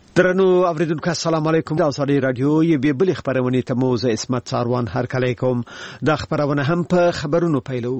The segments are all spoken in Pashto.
درنو اوریدونکو السلام علیکم. دا سړی رادیو یې به بل خبرونه ته موزه اسمت ساروان هر کله کوم. دا خبرونه هم په خبرونو پیلو.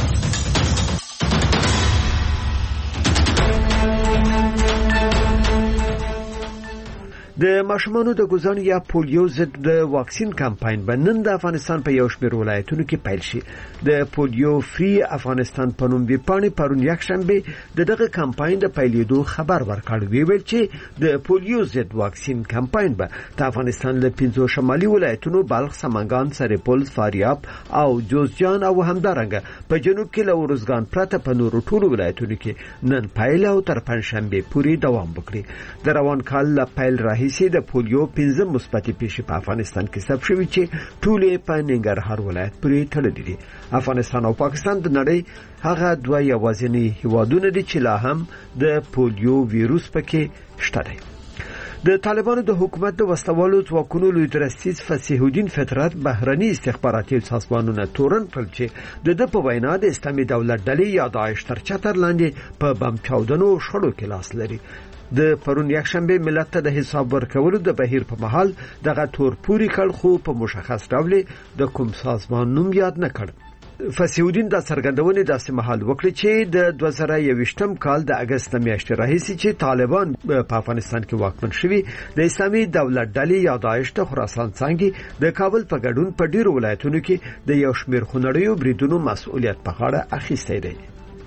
د ماشومانو د ګزانو یا پولیو ضد د واکسین کمپاین بنن د افغانستان په یو شمېر ولایتونو کې پیل شي. د پولیو فری افغانستان په نوم ویپاڼې پرون یکشنبه دغه کمپاین د پیلېدو خبر ورکړ. ویل چې د پولیو ضد واکسین کمپاین به د افغانستان له 5 شمالي ولایتونو بلخ، سمنګان، سرپل، فاریاب او جوزجان او همدارنګه په جنوب کې له ورزګان پرته په نورو ټولو ولایتونو کې نن پیل او تر پنځشنبه پورې دوام وکړي. د روان کال له پیل راهیسې د پولیو 15 مثبتې پیښې په افغانستان کې ثبت شوې چې ټولې په ننګرهار ولایت پورې تړلې دي. افغانستان او پاکستان د نړۍ هغه دوه یوازینی هیوادونه دي چې لا هم د پولیو ویروس پکې شته دي. د طالبانو د حکومت د وسوالو ځواکونو لوی درستیز فصیح الدین فطرت بهرني استخباراتي سازمانونه تورن کړل چې د په وینا د اسلامي دولت ډلې یا داعش تر چتر لاندې په بم چاودنو شړو کې لاس لري. د پرون یکشنبه ملت ته د حساب ورکولو د بهیر په محل دغه تور پوری کړ، خو په مشخص ډول د کوم سازمان نوم یاد نه کړ. فصیح الدین د څرګندونې داسې محل وکړي چې د 2021م کال د اگست میاشتې راهیسې چې طالبان په افغانستان کې واکمن شوي د اسلامي دولت ډلې یا داعش ته خراسان څنګه د کابل په ګډون په ډیرو ولایتونو کې د یو شمېر خونړیو بریدونو مسؤلیت په غاړه اخیستی دی.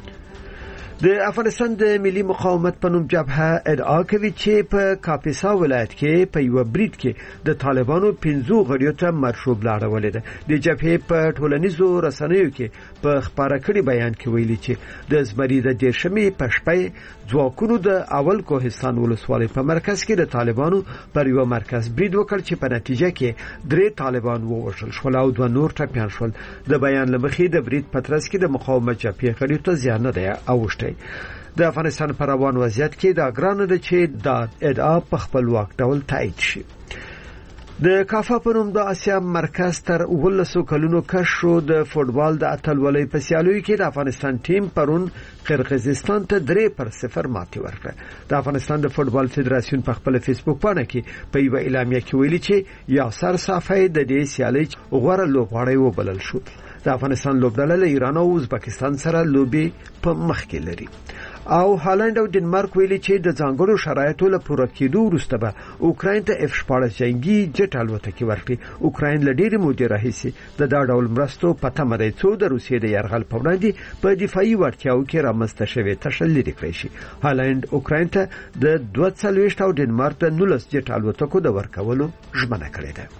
د افغانستان د ملي مقاومت په نوم جبهه ادعا کوي چې په کاپیسا ولایت کې په یو برید کې د طالبانو 15 غړیو ته مرشوب لاړولې ده. د جبهې په ټولنیزو رسنیو کې په خبره کړي بیان کې ویلي چې د زمري د 10مې په شپه ځواکونو د اول کوهستان ولسوالۍ په مرکز کې د طالبانو پر یو مرکز برید وکړ چې په نتیجه کې 3 طالبان ووژل شول او 2 نور ټپیان شول. د بیان لمخې د برید پترس کې د مقاومت جبهې غړیو ته زیان نه دی اوښتی. د افغانستان پر روان وضعیت کې دا ګرانه ده چې دا ادعا په خپلواک ډول تایید شي. د کافا په نوم د آسیا مرکز تر 19 کلونو کش شو. د فوټبال د اتلولۍ په سیالیو کې د افغانستان ټیم پرون قرغیزستان ته 3-0 ماتې ورکړه. د افغانستان د فوټبال فدراسیون په خپل فیسبوک باندې کې په یو اعلامیه کې ویلي چې یاسر صافی د دې سیالۍ غوړه لوبغاړی وبلل شو. د افغانستان لوبډله له ایران او ازبکستان سره لوبي په مخ کې لري. او هالند او ډنمارک ویلي چې د ځانګړو شرایطو له پوره کېدو وروسته به اوکراین ته F-14 جنگي جټ الوتکې ورکړي. اوکراین له ډېرې مودې راهیسې د دا ډول مرستو په تمه دی څو د روسیې د یرغل په وړاندې په دفاعي وړتیاو کې رامنځته شوې تشه لرې کړی شي. هالند اوکراین ته د 42 او ډنمارک د 19 جټ الوتکو د ورکولو ژمنه کړې ده.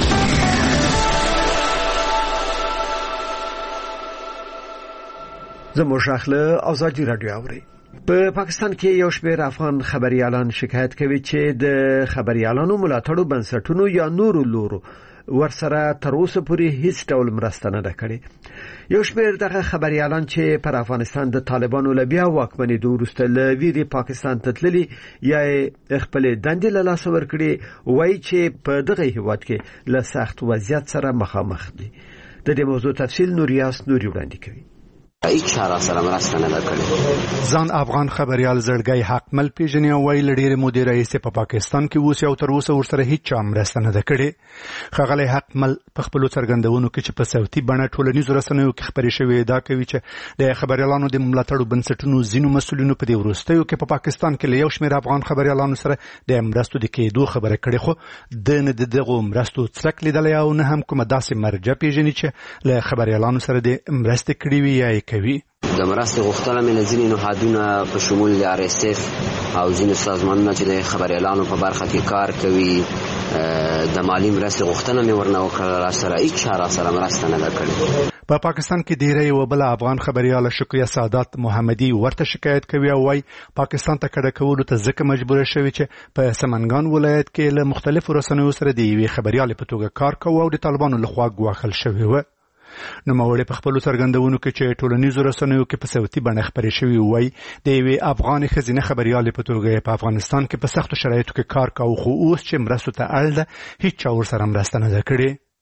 زموږ اخله ازادي رادیو اوري. په پاکستان کې یو شمېر افغان خبريالان شکایت کوي چې د خبريالانو ملاتړو بنسټونو یا نورو لورو ورسره تر اوسه پورې هیڅ ډول مرسته نه ده کړې. یو شمېر دغه خبريالان چې پر افغانستان د طالبانو له بیا واکمنېدو وروسته له ویرې پاکستان ته تللي یا خپل دندې له لاسه ورکړي وایي چې په دغه هیواد کې له سخت وضعیت سره مخامخ دي. د دې موضوع تفصیل نوریاس نوري وړاندې کوي. ایچاره سره مرسته نه کړې. ځان افغان خبريال زړګي حقمل پیژنې او ویل ډېر مودې رئیس په پاکستان کې اوس او تر اوسه ورسره هیڅ مرسته نه کړې. خغلی حقمل په خپل څرګندونو کې چې په صوتي بڼه ټولنیزو رسنیو کې خبرې شوې دا کوي چې د خبريالانو د ملاتړو بنسټونو ځینو مسؤلینو په دې وروستیو کې په پاکستان کې له یو شمېر افغان خبريالانو سره د مرستو د کېدو خبره کړې، خو د دغه مرستو څرک لیدل او نه هم کومه داسې مرجع پیژني چې له خبريالانو سره د مرستې کړې وي یا کوي. د مرستې غوښتنه مې ځینې نهادونه په شمول د RSF او ځینې سازمانونه چې د خبريالانو په برخه کې کار کوي د مالی مرستې غوښتنه مې ورنه وکړه، را سره هیڅ چاره سره مرسته نه کړې. په پاکستان کې ډیری یو بل افغان خبريال شکریه سعادت محمدي ورته شکایت کوي او وايي پاکستان ته کډه کولو ته ځکه مجبور شوی چې په سمنګان ولایت کې له مختلفو رسنیو سره د یوې خبريال په توګه کار کوي او د طالبانو لخوا ګواښل شوی و. نو مولوی په خپل څرګندونو کې چې ټولنیزو رسنیو کې په صوتي بڼه خبرې شوې وای د یوې افغان خزینه خبريال په توګه په افغانستان کې په سختو شرایطو کې کار کاوه، خو اوس چې مرستو ته اړ ده هیڅ چا ورسره مرسته نه کړې.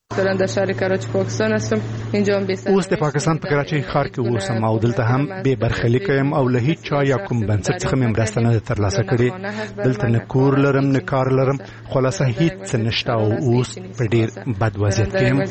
در شهر کراچی پاکستان هستم. اینجا هم اوس د پاکستان په کراچي ښار کې اوسم او دلته هم به برخلیک یم او له هیڅ چا یا کوم بنسټ څخه مې مرسته نه ترلاسه کړې. دلته نه کور لرم نه کار لرم، خلاصه هیڅ نشته او اوس په ډیر بد وضعیت کې یم.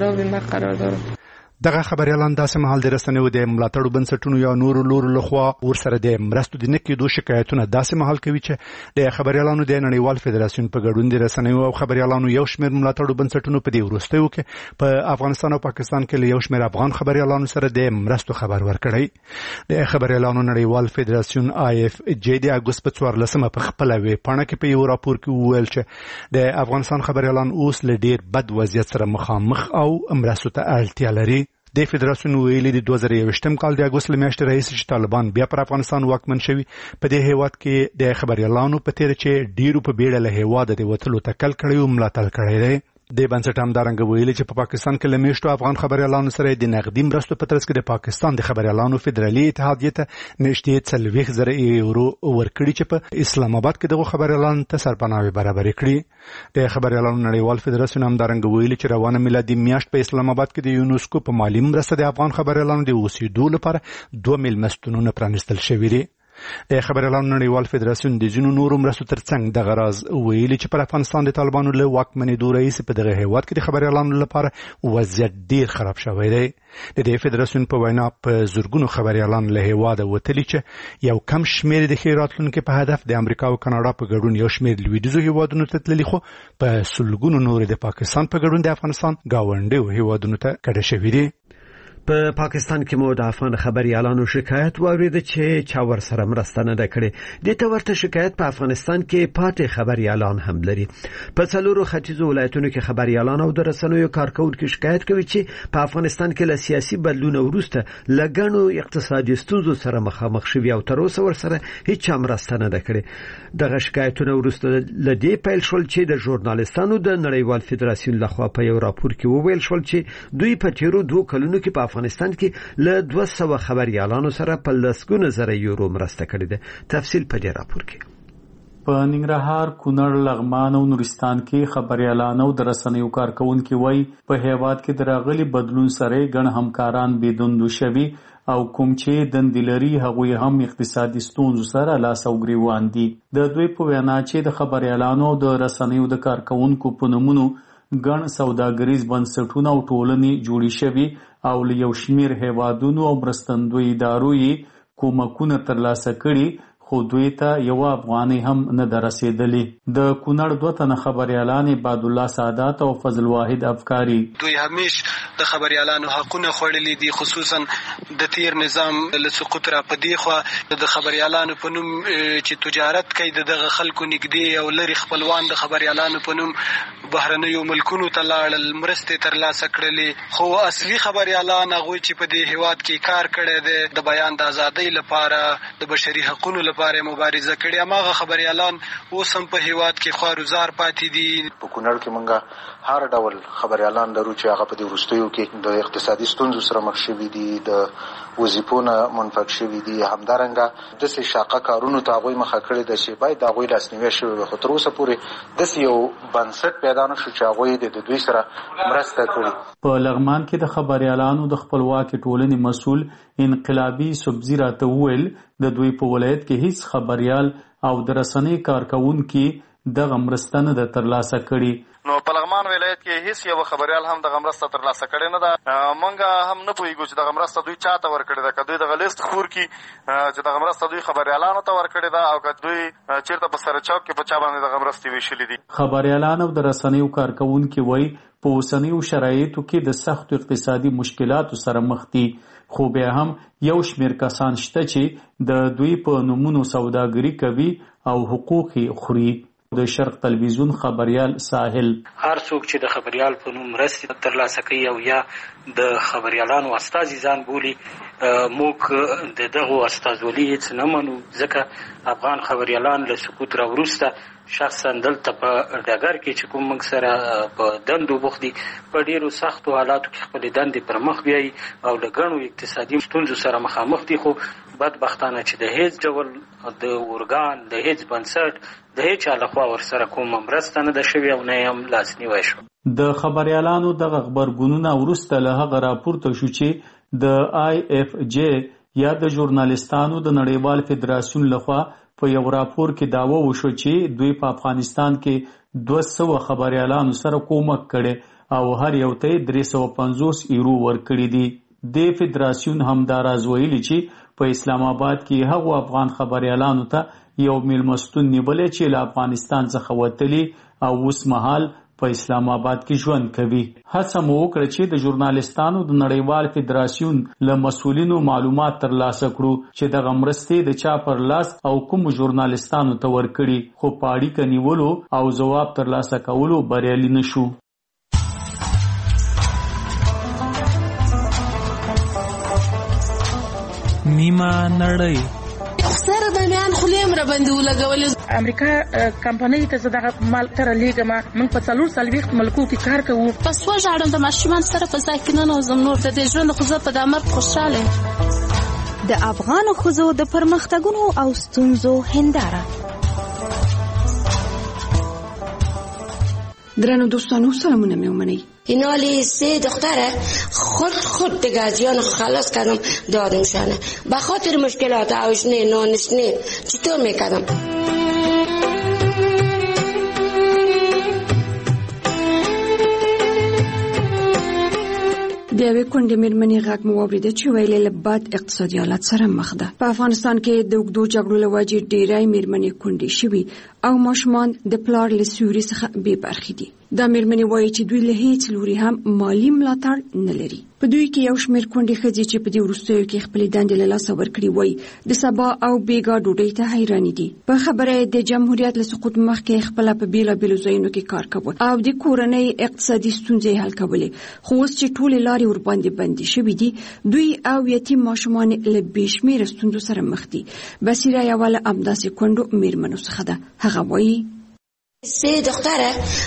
دغه خبريالان داسې مهال د رسنیو د ملاتړو بنسټونو یا نورو لورو لخوا ورسره د مرستو د نکېدو شکایتونه داسې مهال کوي چې د خبريالانو د نړیوال فدراسیون په ګډون د رسنیو او خبريالانو یو شمېر ملاتړو بنسټونو په دې وروستیو کې په افغانستان او پاکستان کې له یو شمېر افغان خبريالانو سره د مرستو خبر ورکړی. د خبريالانو نړیوال فدراسیون IFJ د اګوست په 14 په خپل ویبپاڼه کې په یو راپور کې وویل چې د افغانستان خبريالان اوس له ډیر بد وضعیت سره مخامخ او مرستو ته اړتیا لري. د فدراسیون ویلي د 2021 کال د اګوست میاشتې رئیس چې طالبان بیا پر افغانستان واکمن شوي په دې هیواد کې د خبريالانو په تیر چې ډیرو په بیړه له هیواد د وټلو تکل کړي او ملاتړ کړي دي. د بنسټ همدارنګ ویلي چې په پاکستان کې لمیشتو افغان خبريالانو سره د نقدي مرستو په ترڅ کې د پاکستان د خبريالانو فدرالي اتحادیه ته نږدې 40,000 یورو ورکړي چې په اسلام آباد کې دغه خبريالانو ته سرپناه برابر کړي. د خبريالانو نړیوال فدراسیون همدارنګ ویلي چې روانه میلادي میاشت په اسلام آباد کې د یونسکو په مالی مرسته د افغان خبريالانو د اوسېدو لپاره 2 میلمستونونه پرانیستل شوي دي. د خبريالانو نړیوال فدراسیون د جنو نورو مرستو ترڅنګ د غراز ویلي چې پر افغانستان د طالبانو له واکمنېدو رئیس په دغه هیواد کې د خبريالانو لپاره وضعیت ډیر خراب شوی دی. د دې فدراسیون په وینا په زورګونو خبريالان له هیواد وتلي چې یو کم شمېر د خیراتلونکو په هدف د امریکا او کاناډا په ګډون یو شمېر لویدیځو هیوادونو ته تللي، خو په سلګونو نور د پاکستان په ګډون د افغانستان گاونډیو هیوادونو ته کډه شوي دي. په پاکستان کې مو د افغان خبريالانو شکایت واورید چې چا ور سره مرسته نه کړې. د تورته شکایت په افغانستان کې پاتې خبريالان هم لري. په څلورو ختیځو ولایتونو کې خبريالان او د رسنیو کارکونکو شکایت کوي چې په افغانستان کې له سیاسي بدلون وروسته لګڼو اقتصادي ستونزو سره مخامخ شوي او تر اوسه ور سره هیڅ مرسته نه کړې. دغه شکایتونه وروسته لدې پیل شول چې د ژورنالیستانو د نړیوال فدراسیون لخوا په یو راپور کې وویل شول چې دوی په تیرو 2 کلونو کې په افغانستان کې له 200 خبريالانو سره په لسګونه زره یورو مرسته کړې ده. تفصیل په دې راپور کې. په ننګرهار، کونړ، لغمان او نورستان کې خبريالان او د رسنیو کارکونکو وایي په هیواد کې دراغلي بدلون سره ګڼ همکاران بيدوندو شوي او کوم چې دندلري هغه هم اقتصادي ستونزو سره لاس او ګریوان دي. د دوی په وینا چې د خبريالانو او د رسنیو د کارکونکو په نومونو ګڼ سوداګریز بنسټونه او ټولنې جوړې شوي او له یو شمېر هیوادونو او مرستندوی ادارو یې کومکونه ترلاسه کړي، خو دوی ته یو افغاني هم نه درسېدلې. د کونړ 2 تنه خبريالان عباد الله سعادت او فضل واحد افکاری دوی همیش د خبريالانو حقونه خوړلې دي، خصوصا د تیر نظام له سقوط را پدې خو د خبريالانو په نوم چې تجارت کوي دغه خلکو نږدې او لري خپلوان د خبريالانو په نوم بهرنیو ملکونو ته لاړل، مرستې ترلاسه کړلې، خو اصلي خبريالان هغه چې په دې هیواد کې کار کړی دی د بیان د ازادۍ لپاره د بشري حقوقو لپاره مبارزه کړې، هغه خبريالان اوس هم په هیواد کې خوارزار پاتې دي. په کونړ کې مونږه هر ډول خبريالان لرو چې هغه په دې وروستیو کې د اقتصادي ستونزو سره مخ شوي دي، د وظیفونو منفک شوي دي، همدارنګه د شاقه کارونو ته هغوی مخه کړې ده چې باید د هغوی لاسنیوی شوی وي، خو تر اوسه پورې داسې یو بنسټ پیدا نه شو چې هغوی د دوی سره مرسته کړي. په لغمان کې د خبريالانو د خپلواکي ټولنې مسؤل انقلابي سبزی راته وویل د دوی په ولایت کې هیڅ خبريال او د رسنۍ کارکونکو دغه مرسته نه ده ترلاسه کړي. نو په لغمان ولایت کې هیڅ یو خبريال هم دغه مرسته ترلاسه کړې نه ده. مونږ هم نه پوهیږو چې دغه مرسته دوی چاته ورکړې ده، که دوی دغه لیست خور کی چې دغه مرسته دوی خبريالانو ته ورکړې ده او که دوی چیرته په سره چوک کې په چا باندې دغه مرستې ویشلې دي. خبريالان او د رسنیو کارکونکو وایي په اوسنیو شرایطو کې د سخت اقتصادي مشکلاتو سره مخ دي، خو بیا هم یو شمېر کسان شته چې د دوی په نومونو سوداګري کوي او حقوق یې خوري. د شرق تلویزیون خبريال ساحل هر څوک چې د خبريال په نوم مرستې ترلاسه کوي او یا د خبريالانو استازي ځان بولي، موږ دغه استازولي هیڅ نه منو، ځکه افغان خبريالان له سقوط را وروسته شخصا دلته په ډګر کې چې کوم موږ سره په دندو بوخت دي په ډیرو سختو حالاتو کې خپل دندې پر مخ بیایي او له ګڼو اقتصادي ستونزو سره مخامخ دي، خو بدبختانه چې د هیڅ ډول د ارګان د هیڅ بنسټ د هیڅ چا لخوا ورسره کومه مرسته نه ده شوې او نه هم لاسنیوی شو. د خبریالانو دغه غبرګونونه وروسته له هغه راپورته شو چې د IFJ یا د ژورنالستانو د نړیوال فدراسیون لخوا په یو راپور کې دعوه وشو چې دوی په افغانستان کې 200 خبریالانو سره کومک کړي او هر یو ته 350 یورو ورکړي دي. د فدراسیون هم دا راز ویلي چې په اسلام آباد کې هغو افغان خبریالانو ته یو میلمستون نیولې چې له افغانستان څخه وتلي او اوس مهال په اسلام آباد کې ژوند کوي. هڅه مو وکړه چې د ژورنالستانو د نړیوال فدراسیون له مسؤلینو معلومات ترلاسه کړو چې دغه مرستې د چا پر لاس او کوم ژورنالستانو ته ورکړي، خو په اړیکه نیولو او ځواب ترلاسه کولو بریالي نشو. نیمه نړۍ سره د میان خلیم را باندې ولګول. امریکا کمپنۍ ته زداغه مال تر لیګما موږ په 4 ملکو کې کار کوو. پس وژاړم د ماشومان سره په ځای کې نه نوزم نور د ژوند خو په دمر خوشاله. د افغان خزو د پرمختګونو او ستونزو هنداره. درنو دوستانو سلامونه میومنی. اینالی 3 دختره خود دگازیان خلاص کردم دادمشانه به خاطر مشکلات آوشنه نانشنه چطور میکردم. د یوې کونډې مېرمنې غږ مو واورېده چې ویلې له بد اقتصادي حالت سره مخ ده. په افغانستان کې د اوږدو جګړو له وجې ډېری مېرمنې کونډې شوي او ماشومان د پلار له سیوري څخه بې برخې دي. دا مېرمنې وایي چې دوی له هیڅ لوري هم مالي ملاتړ نه لري. په دوی کې یو شمېر کونډې ښځې چې په دې وروستیو کې خپلې دندې له لاسه ورکړي وایي د سبا او بېګا ډوډۍ ته حیرانې دي. په خبره یې د جمهوریت له سقوط مخکې خپله په بېلابېلو ځایونو کې کار کوه او د کورنۍ اقتصادي ستونزې حل کولې، خو اوس چې ټولې لارې ورباندې بندې شوي دي دوی او یتیم ماشومان له بې شمېره ستونزو سره مخ دي. بصیره یوه له همداسې کونډو مېرمنو څخه ده. هغه وایي 3 دختره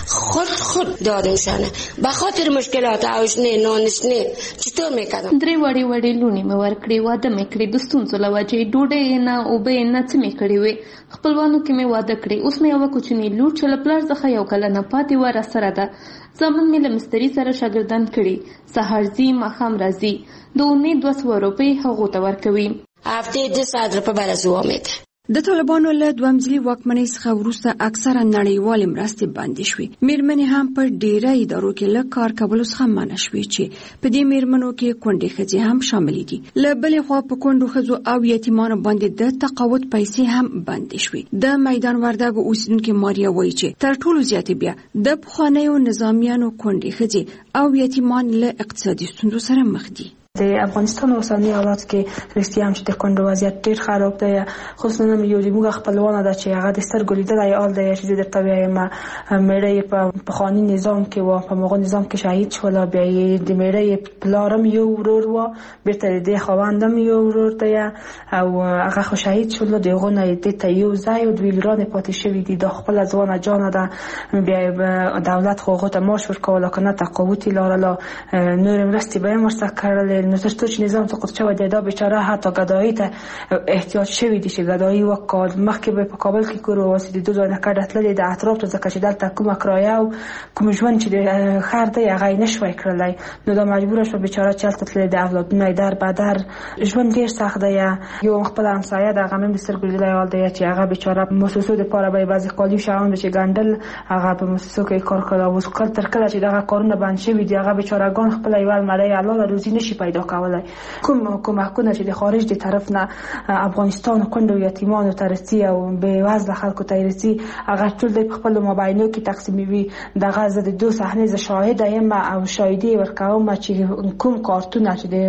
خود دادمشانه به خاطر مشکلات آوشنه نانشنه چطور میکردم. 3 وړي لونی مې ورکړې، واده مې کړې، د ستونزو له وجې ډوډۍ نه اوبه نه څه مې کړې وې. خپلوانو کې مې واده کړې. اوس مې یوه کوچنۍ لور چې له پلار څخه یو کله نه پاتې وه راسره ده. زامن مې له مستري سره شاګردان کړي، سهار ځي ماښام راځي، د اونۍ 200 روپۍ هغو ته ورکوي. هفته 200 روپۍ برازو آمده. د طالبانو له دوامځلي واکمنۍ څخه وروسته اکثره نړیوالې مرستې بندې شوې. مېرمنې هم په ډېره ادارو کې له کار کولو څخه منع شوې چې په دې مېرمنو کې کونډې ښځې هم شاملې دي. له بلې خوا په کونډو ښځو او یتیمانو باندې د تقاعد پیسې هم بندې شوې. د میدان وردګو اوسیدونکې ماریا وایي چې تر ټولو زیاتې بیا د پخوانیو نظامیانو کونډې ښځې او یتیمان له اقتصادي ستونزو سره مخ دي. د افغانستان اوسنی حالات کې رښتیا هم چې د کونډو وضعیت ډېر خراب دی. خصوصا یو زموږ خپلوانه ده چې هغه د سترګو لیدلی حال دی چې زه درته وایم مېړه یې په پخواني نظام کې و، په هغه نظام کې شهید شول. بیا یې د مېړه یې پلارم یو ورور و، بیرته د دې خاوندم یو ورور دی او هغه خو شهید شول. د هغو نه یې دې ته یو ځای او دوی لورانې پاتې شوي دي. دا خپله ځوانه جانه ده. بیا دولت خو هغو ته معاش ورکوله که نه تقاعد یې لرله، نورې مرستې به یې هم ورته کړلې. نو تر څو چې نظام سقوط شوی دی دا بیچاره حتی ګدایي ته احتیاج شوی دی چې ګدایي وکړ. مخکې به په کابل کې کور واسي د 2 ځای نه کډه تللې د اطراف ته، ځکه چې دلته کومه کرایه او کوم ژوند چې د ښار دی هغه یې نشوی کړلی. نو دا مجبوره شوه بیچاره چې هلته تللې د اولادونه یې در بدر. ژوند ډېر سخت دی. یو خپله همسایه د هغه مې د سترګو لیدلی حال دی چې هغه بیچاره په مؤسسو دپاره به یې بعضې کالي شیان چې ګنډل هغه په مؤسسو کې کار کړی. اوس تر کله چې دغه کارونه بند شوي دي هغه بیچارهګان خپله یوه المرۍ حلاله روزي نشي پیدا کولای. کوم کومکونه چې د خارج د طرف نه افغانستان کونډو یتیمانو ته رسي او بې وزله خلکو ته رسي هغه ټول د خپلو موبایلونو کې تقسیموي. دغه زه د 2 صحنې زه شاهده یم او شاهدي ورکوم چې کوم کارتونه چې د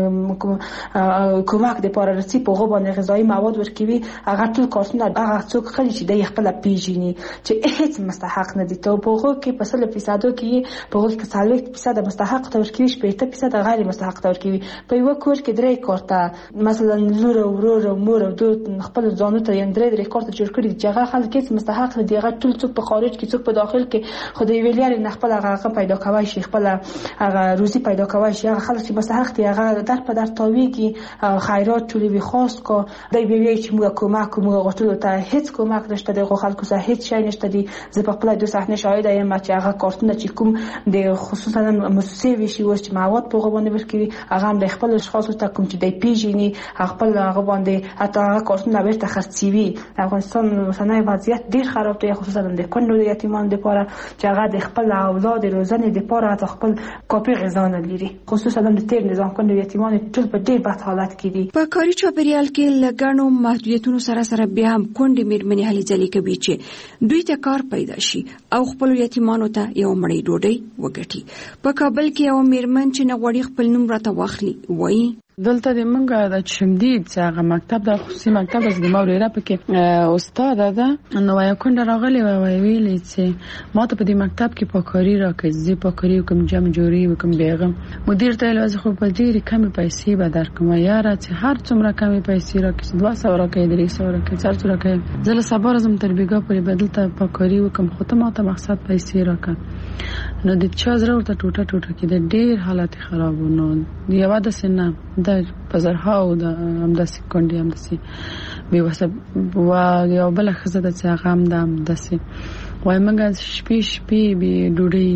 کومک دپاره رسي په هغو باندې غذایي مواد ورکوي. هغه ټول کارتونه هغه څوک خلي چې دی خپله پیژني چې هیڅ مستحق نه دي. ته په هغو کې په 100% کې په هغو کې 40% مستحق ته ورکوي، 80% غیر مستحق ته ورکوي. په یو کور کې درې کارته مثلا لور او ورور او مور او دوه خپل ځانو ته یې درې کارته جوړ کړی چې هغه خلک هیڅ مستحق دي، هغه ټول څوک په خارج کې څوک په داخل کې خدای ویلي نه خپل هغه پیدا کوي شي، خپل هغه روزي پیدا کوي شي. هغه خلک چې مستحق دي هغه در په در تاویږي خیرات ټولې وی خاص کو دای ویلي چې موږ کومک غوښتلو ته هیڅ کومک نشته، د خلکو سره هیڅ شی نشته دي. زه په خپل د صحنه شاهد یم چې هغه کارتونه چې کوم د خصوصا مؤسسې وشي اوس چې مواد په غوونه ورکوي هغه هم د خپل اشخاص ته کوم چې د پیژني خپل هغه باندې حتی هغه کارتونه ورته خرڅوي. افغانستان اوسنی وضعیت ډیر خراب دی، خصوصا د کونډو د یتیمانو لپاره چې هغه د خپل اولاد روزنې لپاره حتی خپل کاپي غذا نه لري، خصوصا د تیر نظام کونډو یتیمان ټول په ډیر بد حالت کې دي. په کاري چاپیریال کې لګڼو محدودیتونو سره بیا هم کونډې میرمنې هلې ځلې کوي چې دوی ته کار پیدا شي او خپل یتیمانو ته یو مړی ډوډۍ وګټي. په کابل کې یو میرمن چې نه غواړي خپل نوم راته واخلي وایي دلته د منګه د چمدید چې هغه مکتب د خصوصي مکتب د موريره پکې استاد ده نو یو کونډه راغلی وی ویلې چې ما ته په دې مکتب کې پاکاری راکړي، زه پاکاری کوم جمع جوړي وکم بیغم. مدیر ته لازم خو په ډېری کمې پیسې به درکوم، یاره چې هر څومره کمې پیسې راکړي 200 راکړي 300 راکړي 400 راکړي، زه له سبا راځم تر بیګا پورې بدل ته پاکاری وکم، خو ته ما ته مقصد پیسې راکړه. نو د چا زره ورته ټوټه کې د ډېر حالت خراب و. نو یو د سنه د پزرها او د امداسي کونډي امداسي به وسب وا یو بل خزه د څنګه هم د امداسي وای موږ شپې به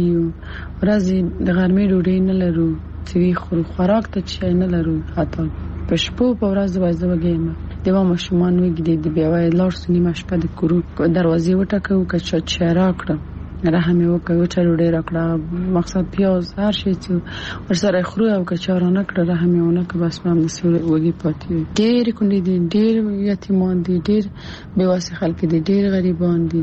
ډوډۍ ورځي د غرمې ډوډۍ نه لرو چې خوراک ته چې نه لرو، حتی په شپو په ورځ وځوګیم دیو ماشومان وګړي د بیا وای لار سنی مشپه د کورو دروازې وټکو کچ چرا کړ رحم یو کوي چې ډېر راکړه مقصد پیاز هر شي چې ورسره خورو او کچارانه کړه رحم یو نه که بس مې نسوي وږي پاتې ډېر کونډې دي، ډېر یتیمان دي، ډېر بیواسي خلک دي، ډېر غریبان دي.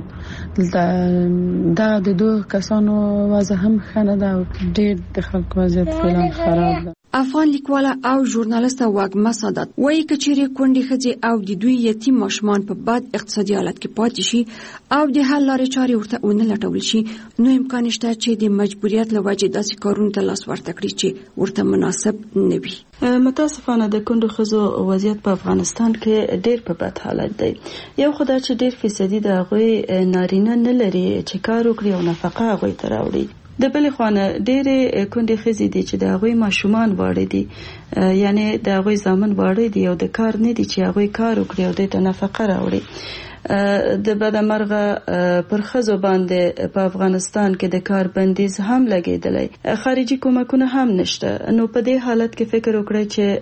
دا د دوه کسانو وضع هم خنه ده، ډېر د خلکو وضعیت فعلا خراب ده. افغان لیکواله او ژورنالیسته واګما سادات وایي کچېرې کونډې ښځې او د دوی یتیم ماشومان په بد اقتصادي حالت کې پاتې شي او د حل لارې چارې ورته ونه لټول شي، نو امکان شته چې د مجبوریت له وجې داسې کارونو ته لاس ورته کړي چې ورته مناسب نه وي. متاسفانه د کونډو ښځو وضعیت په افغانستان کې ډېر په بد حالت دی. یو خدای چې ډېر فیصدي د هغوی نارینه نه لري چې کار وکړي او نفقه هغوی ته راوړي. د بلې خوانه ډېرې کونډې ښځې دي چې د هغوی ماشومان واړه دي، یعنی د هغوی زامن واړه دي او د کار نه دي چې هغوی کار وکړي او دوی ته نفقه راوړي. د بدمرغه پر ښځو باندې په افغانستان کې د کار بندیز هم لګېدلی، خارجي کومکونه هم نشته. نو په دې حالت کې فکر وکړئ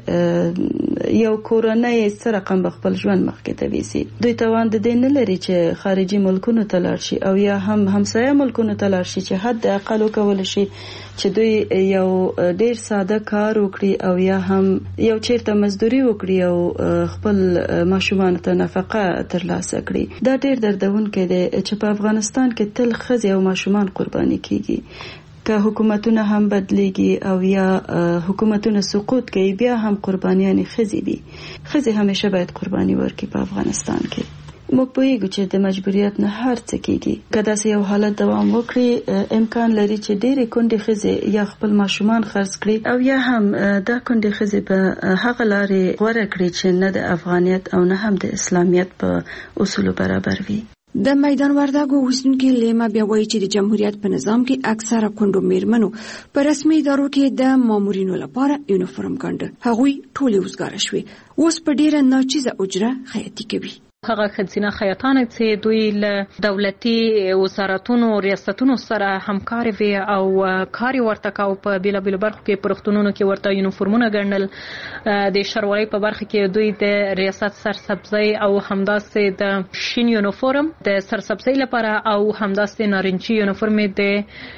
چې یو کورنۍ څه رقم به خپل ژوند مخکې ته ویسي. دوی توان د دې نه لري چې خارجي ملکونو ته لاړ شي او یا هم همسایه ملکونو ته لاړ شي چې حد اقل وکولی شي چې دوی یو ډېر ساده کار وکړي او یا هم یو چیرته مزدوري وکړي او خپل ماشومان ته نفقه ترلاسه کړي. دا ډېر دردونکی دی چې په افغانستان کې تل ښځې او ماشومان قرباني کیږي. که حکومتونه هم بدلیږي او یا حکومتونه سقوط کوي بیا هم قربانیان ښځې دي. ښځې همیشه باید قرباني ورکړي په افغانستان کې. موږ پوهیږو چې د مجبوریت نه هر څه کیږي. که داسې یو حالت دوام وکړي امکان لري چې ډېرې کونډې ښځې یا خپل ماشومان خرڅ کړي او یا هم دا کونډې ښځې په هغه لارې غوره کړي چې نه د افغانیت او نه هم د اسلامیت په اصولو برابر وي. د میدان وردګو اوسیدونکي لیما بیا وایي چې د جمهوریت په نظام کې اکثره کونډو میرمنو په رسمي ادارو کې د مامورینو لپاره یونیفورم ګنډه، هغوی ټولې وزګاره شوې، اوس په ډیره ناچیزه اجره خیاطي کوي. هغه ښځینه خیاطانې چې دوی له دولتي وزارتونو ریاستونو سره همکاري وي او کار ورته کاوه په بیلابیلو برخو کې په روغتونونو کې ورته یونیفورمونه ګنډل. د ښاروالۍ په برخه کې دوی د ریاست سرسبزي او همداسې د شین یونیفورم د سرسبزي لپاره او همداسې نارنجي یونیفورم د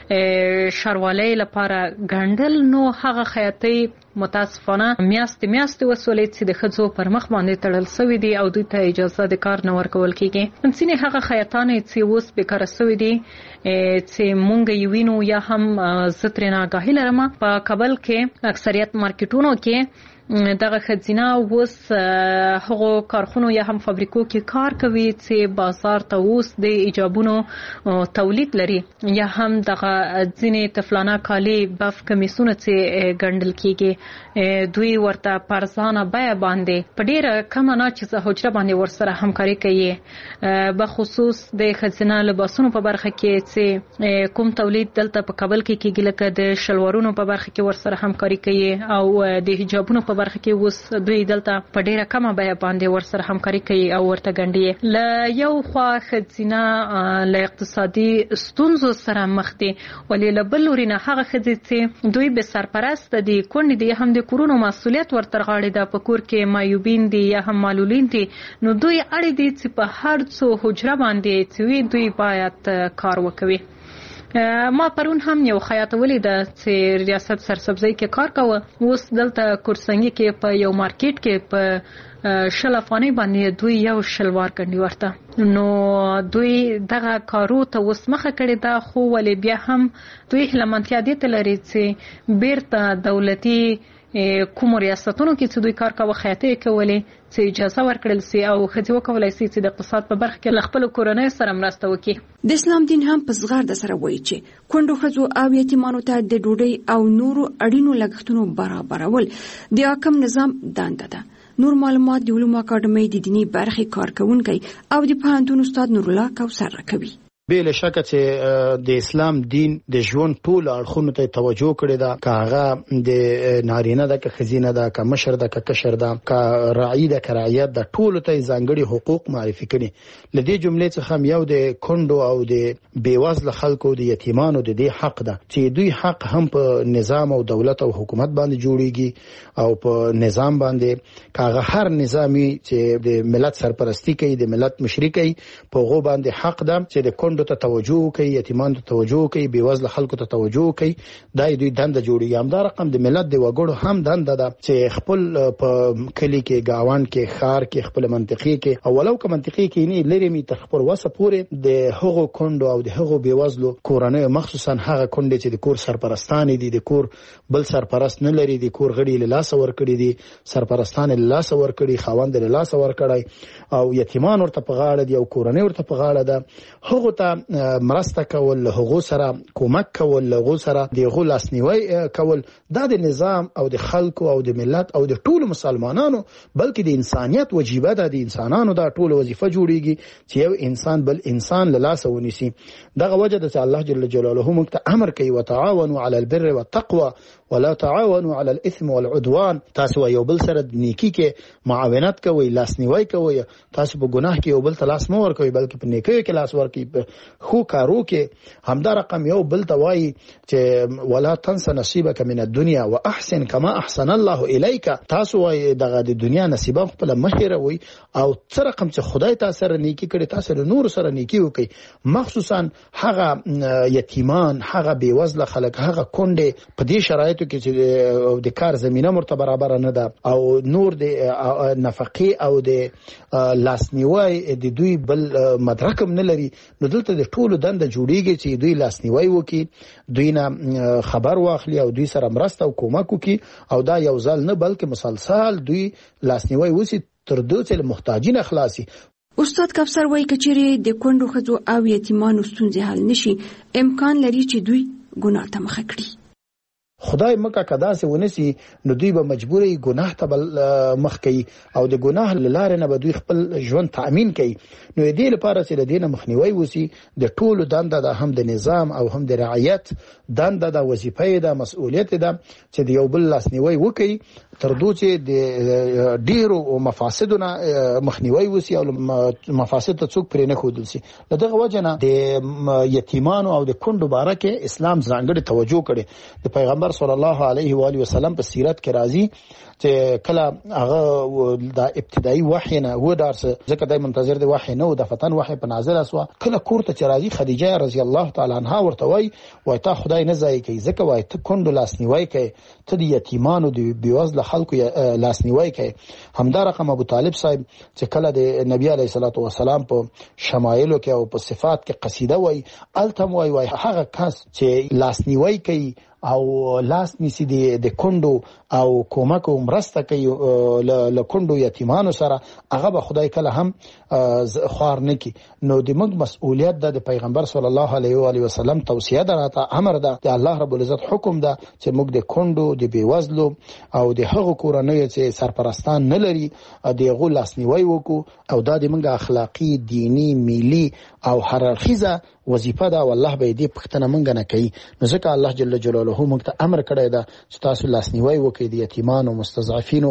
ښاروالۍ لپاره ګنډل. نو هغه خیاطي متاسفانه میاشتې وسولې چې د ښځو پر مخ باندې تړل شوی دي او دوی ته اجازه د کار نه ورکول کیږي. ځینې هغه خیاطانې چې اوس بیکاره شوي دي چې مونږ یې وینو یا هم زه ترې نه آګاهي لرم. په کابل کې اکثریت مارکیټونو کې دغه ښځینه اوس هغو کارخونو یا هم فابریکو کې کار کوي چې بازار ته اوس د ایجابونو تولید لري یا هم دغه ځینې طفلانه کالي بف کمیسونه چې ګڼل کېږي دوی ورته په ارزانه بیه باندې په ډېره کمه ناچیزه حجره باندې ورسره همکاري کوي بخصوص د ښځینه لباسونو په برخه کې چې کوم تولید دلته په کابل کې کېږي لکه د شلوارونو په برخه کې ورسره همکاري کوي او د حجابونو په برخه کې اوس دوی دلته په ډېره کمه بیه باندې ورسره همکاري کوي او ورته ګڼي له یو خوا ښځینه له اقتصادي ستونزو سره مخ دي ولې له بل لوري نه هغه ښځې چې دوی به سرپرست دي کونډې دي هم د کورونو مسؤلیت ورته غاړې ده په کور کې معیوبین دي یا هم معلولین دي نو دوی اړ دي چې په هر څو حجره باندې چې دوی باید کار وکوي ما پرون هم یو خیاط ولیده چې ریاست سرسبزی کې کار کوه اوس دلته کورسنګي کې په یو مارکیټ کې په 10 افغانۍ باندې دوی یو شلوار ګڼي ورته نو دوی دغه کارو ته اوس مخه کړې ده خو ولې بیا هم دوی هیلمنتیا دې ته لري چې بیرته دولتي کوم ریاستونو کې چې دوی کار کوي خیاطۍ کولې چې اجازه ورکړل سي او ښځې وکولای سي چې د اقتصاد په برخه کې له خپلو کورنیو سره مرسته وکړي. د اسلام دین هم په زغرده سره وایي چې کونډو ښځو او یتیمانو ته د ډوډۍ او نورو اړینو لګښتونو برابرول د حاکم نظام دنده ده. نور معلومات د علومو اکاډمۍ د دینی برخې کارکونکي او د پوهنتون استاد نورالله کوثر راکوي. بل شک چې د اسلام دین د ژوند ټول اړخونو ته توجه کړی دا کاغه د نارینه د خزینه د ک مشر د ک کشر د ک رعی د کرایت د ټول ته ځانګړي حقوق معرفي کړي لدې جملې څخه یو د کندو او د بیوزله خلکو د یتیمانو د دې حق ده چې دوی حق هم په نظام او دولت او حکومت باندې جوړیږي او په نظام باندې کاغه هر نظامی چې د ملت سرپرستی کوي د ملت مشري کوي په غو باندې حق ده چې د ته توجه کوي یتیمان ته توجه کوي بیوزله خلکو ته توجه کوي دا دوی دنده جوړي هم دا رقم د ملت د وګړو هم دنده ده چې خپل په کلی کې گاوان کې خار کې خپل منطقي کې او ولو که منطقي کې نه لري می تخبر وسه پورې د هغو کندو او د هغو بیوزلو کورنۍ مخصوصا هغه کندې چې د کور سرپرستان دي د کور بل سرپرست نه لري د کور غړي له لاس ور کړی دي سرپرستان له لاس ور کړی خاوند له لاس ور کړی او یتیمان ورته په غاړه دي او کورنۍ ورته په غاړه ده هغه ته مرسته کول له هغو سره کومک کول له هغو سره د غو لاسنیوي کول دا د نظام او د خلکو او د ملت او د ټولو مسلمانانو بلکې د انسانيت وجیبه ده د انسانانو دا ټول وظیفه جوړیږي چې یو انسان بل انسان له لاس ونیسي دغه وجه ده چې الله جل جلاله موږ ته امر کوي وتعاونوا على البر والتقوى ولا تعاونوا على الاثم والعدوان تاسو یو بل سره د نیکی کې معاونت کوئ لاسنیوي کوئ تاسو په ګناه کې یو بل ته لاس مو ورکوئ بلکې په نیکی کې لاس ورکوئ خو کارو کې همدا رقم یو بل توای چې ولا تنس نصیبک من الدنيا واحسن كما احسن الله اليك تاسو وای دغه د دنیا نصیب خپل مهره وي او تر رقم چې خدای تاسو سره نیکی کړي تاسو له نور سره نیکی وکي مخصوصا هغه یتیمان هغه بیوزله خلک هغه کونډه په دې شرایطو کې چې د کار زمينه مرتبه برابر نه ده او نور د نفقه او د لاسنیوي د دوی بل مدرکم نه لري نو دلته د ټولو دنده جوړیږي چې دوی لاسنیوي وکي دوی نه خبر واخلي او دوی سره مرسته او کومک وکي او دا یو ځل نه بلکې مسلسل دوی لاسنیوي وسی تر دې چې محتاجین خلاصي. استاد کوثر وایي کچېرې د کونډو ښځو او یتیمانو ستونزې حل نشي امکان لري چې دوی ګناه ته مخه کړي. خدای مکه کدا سه ونسی نو دوی به مجبوري ګناه ته مخ کوي او د ګناه لاره نه به دوی خپل ژوند تأمین کوي نو دې لپاره چې د دینه مخنیوي وسی د ټولو دنده د هم د نظام او هم د رعایت دنده د وظیفه د مسؤلیت ده چې د یو بل لاسنیوي وکي تر دوی چې د ډیرو مفاسدونه مخنیوي وسی او مفاسد ته څوک پرې نه خودل سي دغه وجنه د یتیمانو او د کندو بارکه اسلام ځانګړي توجه کړي د پیغمبر صلی الله علیه و آله وسلم په سیرت کې راځي چې کله هغه د ابتدایي وحی نه و درس ځکه د منتظر د وحی نه و د فتن وحی په نازل اسوا کله کوړه چې راځي خدیجه رضی الله تعالی عنها ورته وای تا خدای نه ځای کوي ځکه وای ته کندو لاسنیوي کوي ته د یتیمانو د بیوزله خلکو لاسنیوي کوي همدا رقم ابو طالب صاحب چې کله د نبی علیه الصلاۃ والسلام په شمایلو کې او په صفات کې قصیده وای التم وای هغه کس چې لاسنیوي کوي او لاس نیسی د کندو او کومک او مرسته کوي ل کندو یتیمانو سره هغه به خدای کله هم خوار نکي. نو د موږ مسؤلیت د پیغمبر صلی الله علیه و آله وسلم توصیه ده، امر ده، د الله رب العزت حکم ده چې موږ د کندو د بیوزلو او د هغو کورنیو چې سرپرستان نه لري د هغو لاسنیوي وکړو. او دا د موږ اخلاقی، دینی، ملي او هررخیزه وظیفه ده، والله به دې پښتنه مونږ نه کوي. نو ځکه الله جل جلاله موږ ته امر کړی ده چې تاسو لاسنیوي وکړئ د یتیمانو، مستضعفینو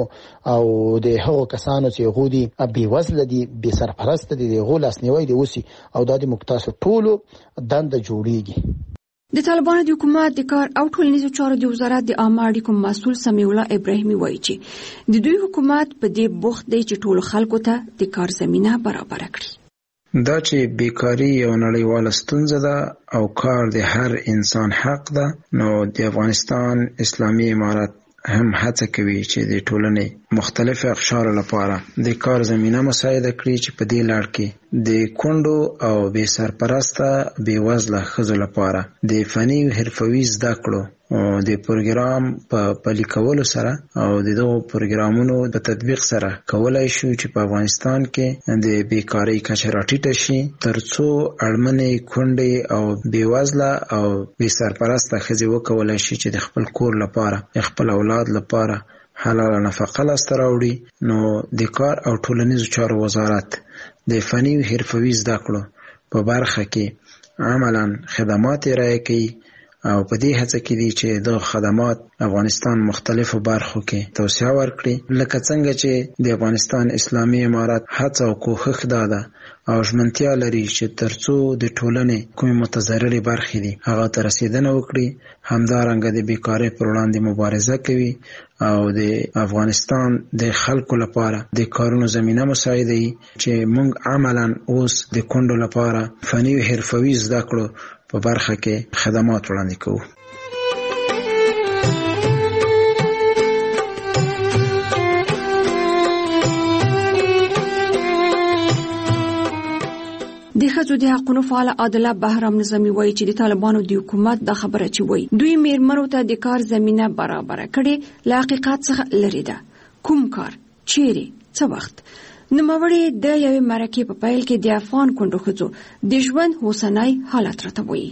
او د هغو کسانو چې غودي بې وزله دي، بې سرپرست دي، د هغو لاسنیوي دي وسی. او دا د موږ تاسو ټولو دنده جوړیږي. د طالبانو د حکومت د کار او ټولنیزو چارو د وزارت د عامه اړیکو مسؤل سمیع الله ابراهیمي وایي چې د دوی حکومت په دې بوخت دی چې ټولو خلکو ته د کار زمینه برابر کړي. دا چې بیکاری یو نړیواله ستونزه ده او کار د هر انسان حق ده، نو د افغانستان اسلامي امارت هم هڅه کوي چې د ټولنې مختلف اقشار لپاره د کار زمینه مساعده کړي چې په دې لړ کې د کندو او بې سرپرسته بې وزله ښځو لپاره د فني او حرفوي زده کړو د پروګرام په پلي کولو سره او دغه پروګرامونو په تطبیق سره کولای شو چې په افغانستان کې د بیکاری کچه راټیټه شي، ترڅو اړمنې کندې او بې وزله او بې سرپرسته ښځې وکولای شي چې د خپل کور لپاره، خپل اولاد لپاره حلال نفقه لاسته راوړي. نو د کار او ټولنیزو چارو وزارت د فني او حرفوي زده کړو په برخه کې عملاً خدمات ارائه کوي او په دې هڅه کې دي چې د خدمات افغانستان مختلفو برخو کې توسعه ورکړي. لکه څنګه چې د افغانستان اسلامي امارت هڅه او کوښښ ده او ژمنتیا لري چې ترڅو د ټولنې کومې متضررې برخې دي هغه ته رسیدنه وکړي. همدارنګه د بیکارۍ پر وړاندې مبارزه کوي او د افغانستان د خلکو لپاره د کارونو زمینه مساعدوي چې موږ عملاً اوس د کندو لپاره فني او حرفوي زده کړو په برخه کې خدمات وړاندې کوو. د ښځو د حقونو فعال عادله بهرام نظامي وایي چې د طالبانو د حکومت دا خبره چې وایي دوی میرمنو ته د کار زمینه برابر کړي له حقیقت څخه لري ده. کوم کار، چیرې، څه وخت؟ نوموړي د یوې مرکې په پیل کې د افغان کونډو ښځو د ژوند اوسنی حالت راته وایي.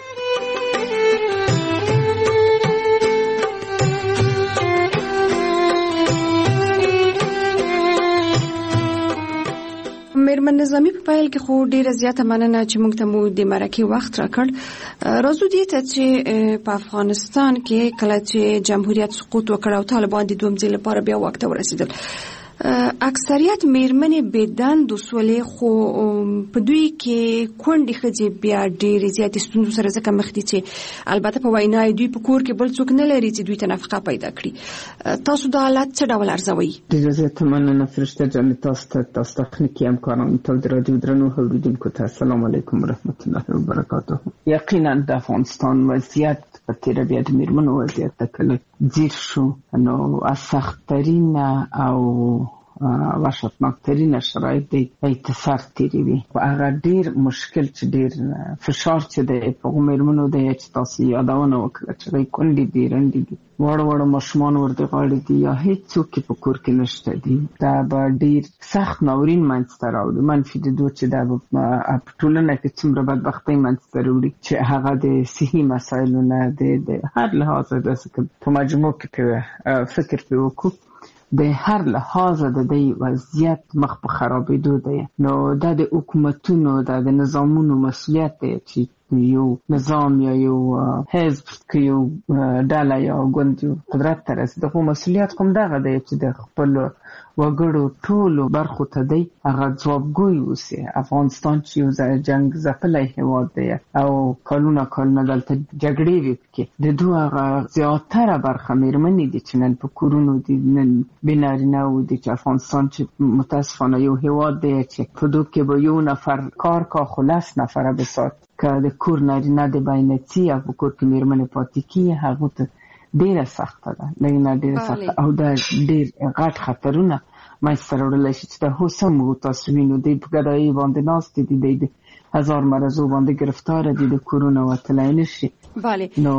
میرمن نظامی په پیل کې خو ډیره زیاته مننه چې موږ ته مو د مرکې وخت راکړ. راځو دې ته چې په افغانستان کې کله چې جمهوریت سقوط وکړ او طالبان د دویم ځل لپاره بیا واک ته ورسېدل، اکثریت میرمنې بېدندو سولې، خو په دوی کې کونډې ښځې بیا ډېرې زیاتې ستونزو سره ځکه مخ دي چې البته په وینا دوی په کور کې بل څوک نه لري چې دوی ته نفقه پیدا کړي. تاسو دا حالت څه ډول ارزوئ؟ ډېره زیاته مننه فرشته جانې، تاسو تخنیکي همکارانو ټول د راډیو درنو اوریدونکو ته السلام علیکم ورحمت الله وبرکاته. یقینا د افغانستان وضعیت په تېره بیا د میرمنو وضعیت ته کله ځیر شو، نو سخت‌ترینه او وحشتناکترینه شرایط دی اتصال تیروي. هغه ډیر مشکل چې ډیر فشار چې دی په میرمنو دی چې تاسو یادونه وکړه چې کونډې دي، رنډې دي، وړ ماشومان ورته غاړې دي یا هیڅ څوک په کور کې نشته دي. دا به ډیر سخت ناورین منځته راوړي. منفي د دوه چې دا په ټولنه کې څومره بدبختۍ منځته راوړي چې هغه د صحي مسایلو نه د هر لحاظ په مجموع کې فکر پې وکړو، د هر لحاظ د دې وضعیت مخ په خرابېدو دی. نو دا د حکومتونو د نظامونو مسؤلیت دی چې یو نظام یا یو حزب که یو ډله یا ګوند قدرت ته رسي، دغه مسؤلیت کوم دغه دی چې د خپل وګړو ټولو برخو ته دی هغه ځوابګوی اوسي. افغانستان چې یو جنګ ځپلی هېواد دی او کلونه دلته جګړې وي، پکې د دوی هغه زیاتره برخه میرمنې دي چې نن په کورونو دي، نن بې نارینه‌و دي چې افغانستان چې متاسفانه یو هېواد دی چې په دوی کې به یو نفر کار کا خو 10 نفره بسات که د کور نارینه د باینتي او په کور کې میرمنې پاتې کېږي، هغو ته ډیره سخته ده، ډیره سخته او دا ډیر غټ خطرونه منځته راوړلی شي چې دا اوس هم تاسو وینو دی په ګدایي باندې ناست دي، د هزار مرزو باندې گرفتار دي د کورونا وتلای نشي. بله نو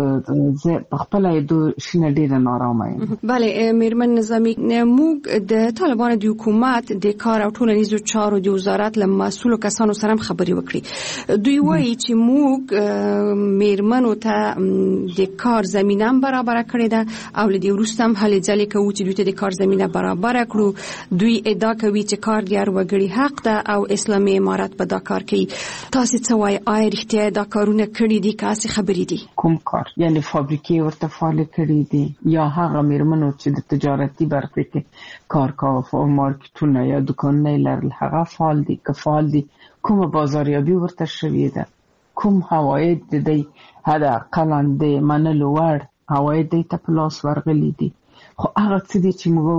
زه په خپل ایدو شینه ډیره نارامه یم. بله میرمن نظامی، موږ د طالبانو د حکومت د کار او ټولنیزو چارو د وزارت له مسؤلو کسانو سره خبرې وکړي. دوی وایي چې موږ میرمنو ته د کار زمینه برابر کړې ده او له دې وروسته هم هلې ځلې کوو چې دوی ته د کار زمینه برابر کړو. دوی ادعا کوي چې کار د هر وګړي حق ده او اسلامي امارت په دا کار کوي. تاسو څه وایي؟ آیا رښتیا دا کارونه کړي دي که هسې خبرې دي؟ کوم کار؟ یعنی فابریکې ورته فعال کړي دي یا هغه میرمنو چې د تجارتي برخه کې کار کوي، مارکیټونه یا دکانونه لرل، هغه فعال دي که فعال دي؟ کومه بازاریابي ورته شوې ده؟ کوم عواید دي حد اقلا د منلو وړ عواید دي ته په لاس ورغلي دي؟ خو هغه څه دي چې موږ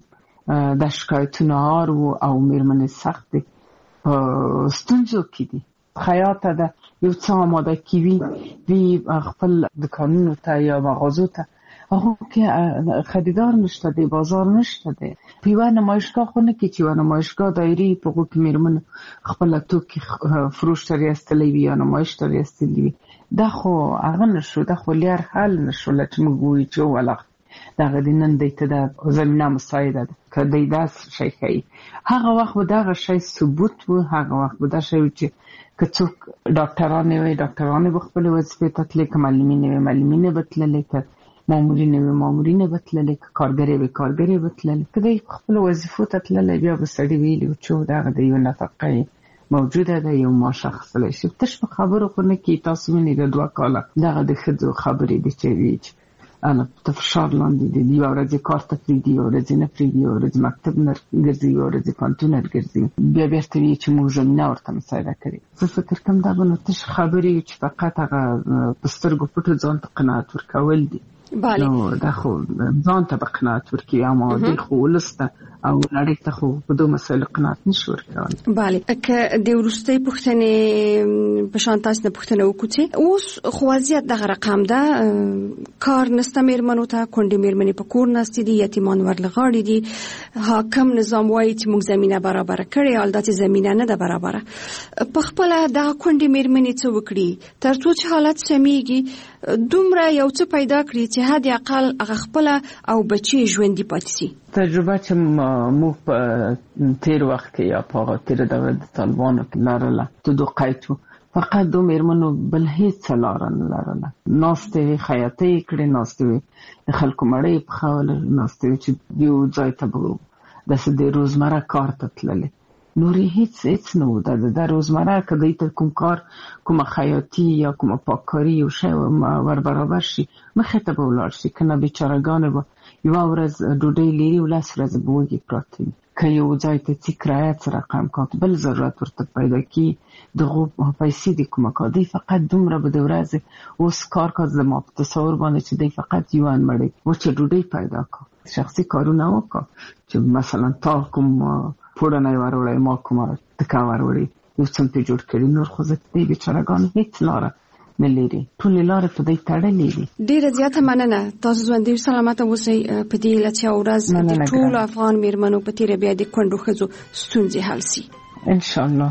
اوس د شکایتونو او میرمنې سخت دي ستونزو کې دي. خیاطه ده یو څه آماده کیوي وی خپل دکانونو ته یا مغازو ته، هغه کې خریدار نشته دی، بازار نشته دی. په یوه نمایشګاه خو نه کې چې یوه نمایشګاه دایري په هغو کې میرمنو خپله توکي فروش ته ریستلی وي یا نمایش ته ریستلی وي. دا خو هغه نشو، دا خو لیر حل نشو چې موږ ووایو چې ولغ دغه د نن دی ته د زمینه مساعده ده که دی داسې شی ښیي. هغه وخت به دغه شی ثبوت و، هغه وخت به دا شی و چې که څوک ډاکټرانې وي ډاکټرانې به خپلې وظیفې ته تللې، که معلمینې وي معلمینې به تللې، که مامورینې وي مامورینې به تللې، که کارګرې وي کارګرې به تللې. که دی خپلو وظیفو ته تللی بیا به سړي ویلي و چې دغه د یو نفقه موجوده ده، یو معاش اخیستلی شي. تش په خبرو خو نه کېږي. تاسو وینئ د 2 کاله دغه د ښځو خبرې دي چې وي چې ته فشار لاندې دي، یوه ورځ یې کار ته پرېږدي، یوه ورځ یې نه پرېږدي، یوه ورځ مکتب نه ګرځي، یوه ورځ پوهنتون نه ګرځي، بیا بېرته وایي چې موږ زمینه ورته مساعده کړې. زه فکر کوم دا به نو تش خبرې چې فقط هغه په سترګو پټو ځان ته قناعت ورکول دي. نو دا خو ځان ته به قناعت ورکوي، اما دوی خو ولس ته او نړۍ ته خو په دو مسایلو قناعت نشي ورکولی. بله، که د وروستۍ پوښتنې په شان تاسو نه پوښتنه وکړو چې اوس خو وضعیت دغه رقم ده، کار نسته میرمنو ته، کونډې میرمنې په کور ناستې دي، یتیمان ورلغاړي دي. حاکم نظام وایي چې موږ زمینه برابره کړې، حال دا چې زمینه نه ده برابره. په خپله دغه کونډې میرمنې څه وکړي تر څو چې حالت سمیږي، دومره یو څه پیدا کړي چې حد اقل هغه خپله او بچي ژوندي پاتې شي؟ تجربه چې موږ په تیر وخت کې یا په تیر دوره د طالبانو کې لرله د 2 قید و، فقط دو میرمنو بل هیڅ لاره نه لرله. ناستې وې خیاطۍ کړې، ناستې وې د خلکو مړۍ پخولې، ناستې وې چې یو ځای ته به داسې د روزمره کار ته تللې. نورې هیڅ نه و. د روزمره که دوی ته کوم کار، کومه خیاطي یا کومه پاککاري یو شی ور برابر شي، مخې ته به ولاړ شي. که نه بیچارهګانې به یوه ورځ ډوډۍ لري او 10 ورځې به وږې پراته وي. که یو ځای ته ځي کرایه څه رقم کات بل ضرورت ورته پیدا کړي، دغو پیسې د کومه کار دی فقط دومره به د ورځې اوس کار کات زما په تصور باندې چې دی فقط یو انمړی وچه ډوډۍ پیدا کړه. شخصي کارونه وکړه چې مثلا تا کوم پوړنی وروړی، ما کومه تکه وروړی، یو څه پې جوړ کړي. نور خو زه دی بیچارهګانو هیڅ لاره نه لري، ټولې لارې په دې تړلې دي. ډېره زیاته مننه. تاسو ژوندي او سلامته اوسئ. په دې لچا ورځ د ټولو افغان میرمنو په تیره بیا د کونډو ښځو ستونزې حل شي ان شاء الله.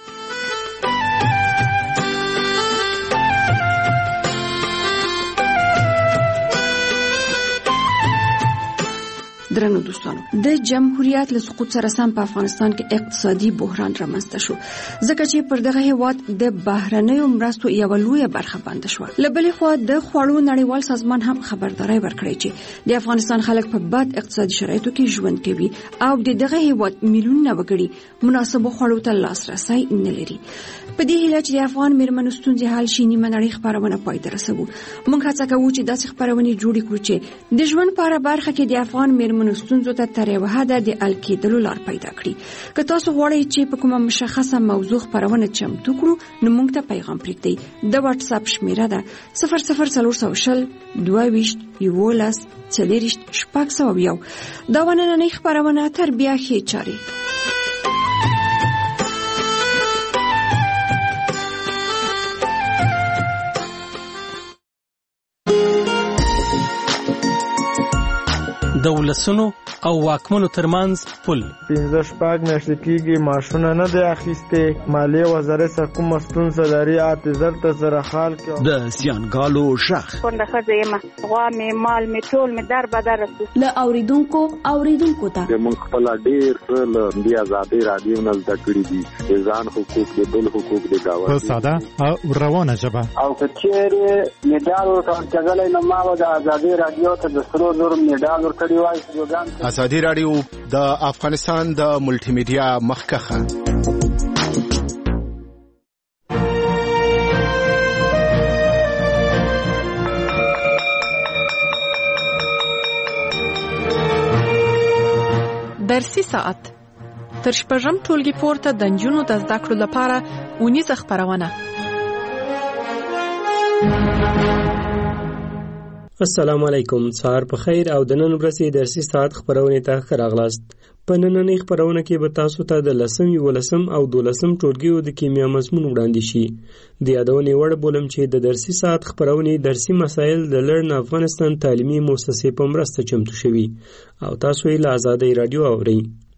درنو دوستانو، د جمهوریت له سقوط سره سم په افغانستان کې اقتصادي بحران رامنځته شو، ځکه چې پر دغه هیواد د بهرنیو مرستو یوه لویه برخه بنده شوه. له بلې خوا د خوړو نړیوال سازمان هم خبرداری ورکړی چې د افغانستان خلک په بد اقتصادي شرایطو کې ژوند کوي او دغه هیواد میلیونونه وګړي مناسبو خوړو ته لاسرسی نه لري. په دې هیله چې د افغان میرمنو ستونزې حل شي، نیمه نړۍ خپرونه پای ته رسوو. موږ هڅه کوو چې داسې خپرونې جوړې کړو چې د ژوند په هره برخه کې د افغان میرمنو ستونزو ته تر یوه حده د حل کېدلو لار پیدا کړي. که تاسو غواړئ چې په کومه مشخصه موضوع خپرونه چمتو کړو، نو موږ ته پیغام پرېږدئ. د واتس اپ شمیره ده 00420 22 11 40 601. دا ونننۍ خپرونه تر بیا ښې چارې. د ولسونو او واکمنو ترمنځ پل. 15 میاشتې کېږي ماشونه نه دی اخیستې. مالیې وزارت سره کومه ستونزه لري اعتذار ته سره حال کې. د زیانګالو شخ کونډه ښځه یم، غوا مې مال مې ټول مې در بدر رسو. له اوریدونکو ته موږ خپل ډېر له دې ازادي رادیو نه زده کړي دي د ځان حقوق د بل حقوق د گاوه په ساده او روانه ژبه. او کچېرې میډال ورکړل نو ما د ازادي رادیو ته د سرو زر میډال ورکړی وای. ازادي رادیو د افغانستان د ملټي میډیا مخکخه. درسي ساعت تر شپږم ټولګي پورته د نجونو د زده کړو لپاره اونیزه خپرونه. السلام علیکم، سهار په خیر او د نن ورځې درسي ساعت خپرونې ته ښه راغلاست. په نننۍ خپرونه کې به تاسو ته د 10م، 11م او 12م ټولګیو د کیمیا مضمون وړاندې شي. د یادونې وړ بولم چې د درسي ساعت خپرونې درسي مسایل د لرن افغانستان تعلیمي مؤسسې په مرسته چمتو شوي او تاسو یې له آزادۍ رادیو اورئ.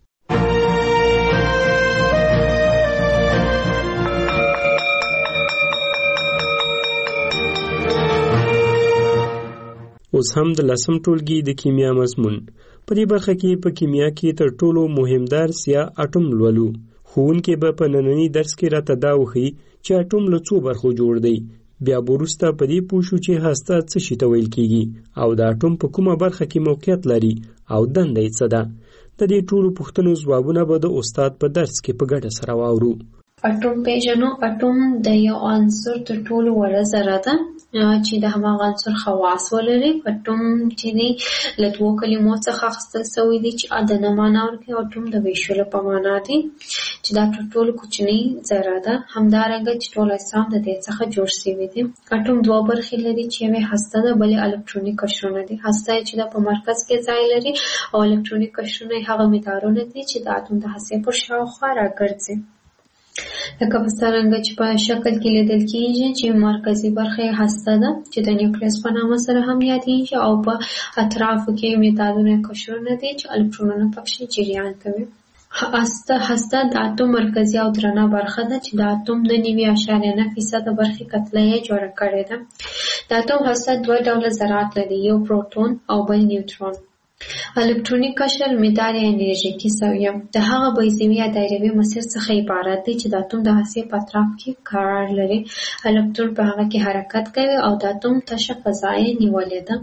اوس هم د 10م ټولګي د کیمیا مضمون. په دې برخه کې په کیمیا کې تر ټولو مهم درس یا اټوم لولو. ښوونکی به په ننني درس کې راته دا وښیي چې اټوم له څو برخو جوړ دی. بیا وروسته په دې پوه شو چې هسته څه شي ته ویل کېږي او د اټوم په کومه برخه کې موقعیت لري او دنده یې څه ده. د دې ټولو پوښتنو ځوابونه به د استاد په درس کې په ګډه سره واورو. اټوم پیژنو. اټوم د یو عنصر تر ټولو وړه ذره ده چې د هماغه عنصر خواص ولري. اټوم چې دی له دوو کلمو څخه اخیستل شوی دی چې ادنه معنا ورکوي. اټوم د ویشلو په معنا دی چې دا تر ټولو کوچنۍ ذره ده. همدارنګه چې ټول اجسام د دې څخه جوړ شوي دي. اټوم دوه برخې لري چې یوې هسته ده، بلې الکترونیک قشرونه دي. هسته چې دا په مرکز کې ځای لري او الکترونیک قشرونه هغه مدارونه دي چې د اټوم د هستې پر شاوخوا راګرځي. لکه په څرنګه چې په شکل کې لیدل کېږي چې مرکزي برخه یې هسته ده چې د نیوکلیس په نامه سره هم یادېږي او په اطرافو کې مدارونه قشرونه دي چې الکترونونه پکې جریان کوي. هسته د اټوم مرکزي او درنه برخه ده چې د اټوم د 9.9% برخې کتله یې جوړه کړې ده. د اټوم هسته دوه ډوله ذرات لري، یو پروټون او بل نیوټرون. الکترونیک قشر مدار یا انرژیکي سویه د هغه بیضوي یا دایروي مسیر څخه عبارت دی چې د اټوم د هستې په اطراف کې قرار لري. الکترون په هغه کې حرکت کوي او د اټوم تشه فضا یې نیولې ده.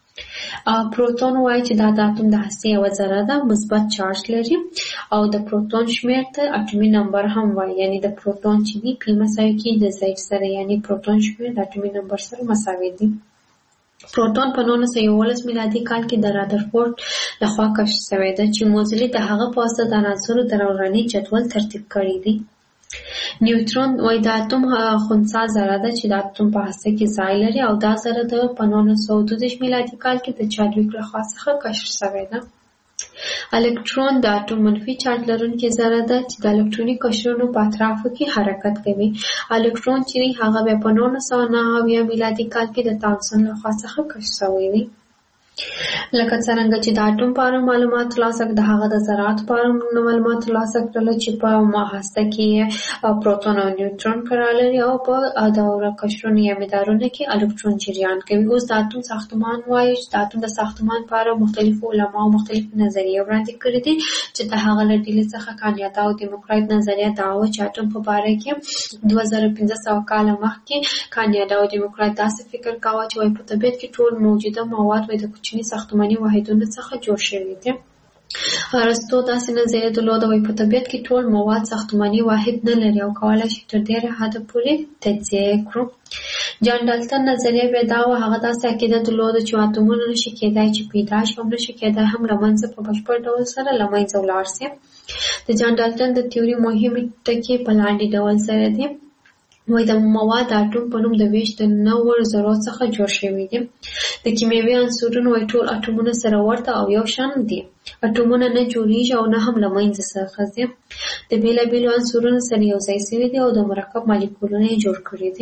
پروتون وایي چې دا د اټوم د هستې یوه ذره ده، مثبت چارج لري او د پروتون شمېر ته اټومي نمبر هم وایي. یعنی د پروتون چې دی پی مساوي کېږي د زید سره، یعنی پروتون شمېر د اټومي نمبر سره مساوي دی. پروتون په 1911 میلادي کال کې د رادرفورد لخوا کشف شوی ده چې موزلي د هغه په واسطه د عناصرو د دوراني جدول ترتیب کړی دی. نیوټرون وایي د اټوم خنثی ذره ده چې د اټوم په هسته کې ځای لري او دا ذره د 1922 میلادي کال کې د چادویک لخوا څخه کشف شوی ده. الکترون د اټوم منفي چارج لرونکې ذره ده چې د الکترونیک قشرونو په اطرافو کې حرکت کوي. الکترون چې هغه بیا په 1909 میلادي کال کې د تامسون لخوا څخه کشف شوی دی. لکه څرنګه چې د اټوم په اړه معلومات ترلاسه کړل، د هغه د ذراتو په اړه معلومات ترلاسه کړل چې په هسته کې پروتون او نیوټرون قرار لري او په دوره قشرونو یا مدارونو کې الکترون جریان کوي. اوس د اټوم ساختمان وایي چې د اټوم د ساختمان په اړه مختلفو علماو مختلف نظریې وړاندې کړي دي چې د هغه له ډلې څخه کانیاتا او دیموکرایت نظریه دا وه چې اټوم په باره کې 2500 کاله مخکې کانیاتا او دیموکرایت داسې فکر کاوه چې وایي په طبیعت کې ټول موجوده مواد وایي د کوچني ساختماني واحدونو څخه جوړ شوي دي. ارسطو داسې نظریه درلوده وایي په طبیعت کې ټول مواد ساختماني واحد نه لري او کولی شي تر ډېره حده پورې تجزیه یې کړو. جان ډالټن نظریه بیا دا وه، هغه داسې عقیده درلوده چې اتومونه نشي کېدای چې پیدا شي او نشي کېدای هم له منځه په بشپړ ډول سره له منځه ولاړ شي. د جان ډالټن د تیوري مهمې ټکي په لاندې ډول سره دي. وایي د مواد د اټوم په نوم د ویش د 9 ذرو څخه جوړ شوي دي. د کیمیاوي عنصرونو وایي ټول اټومونه سره ورته او یو شان دي. اټومونه نه جوړیږي او نه هم له منځه څخه ځي. د بېلابېلو عنصرونو سره یو ځای شوي دي او د مرکب مالیکولونه یې جوړ کړي دي.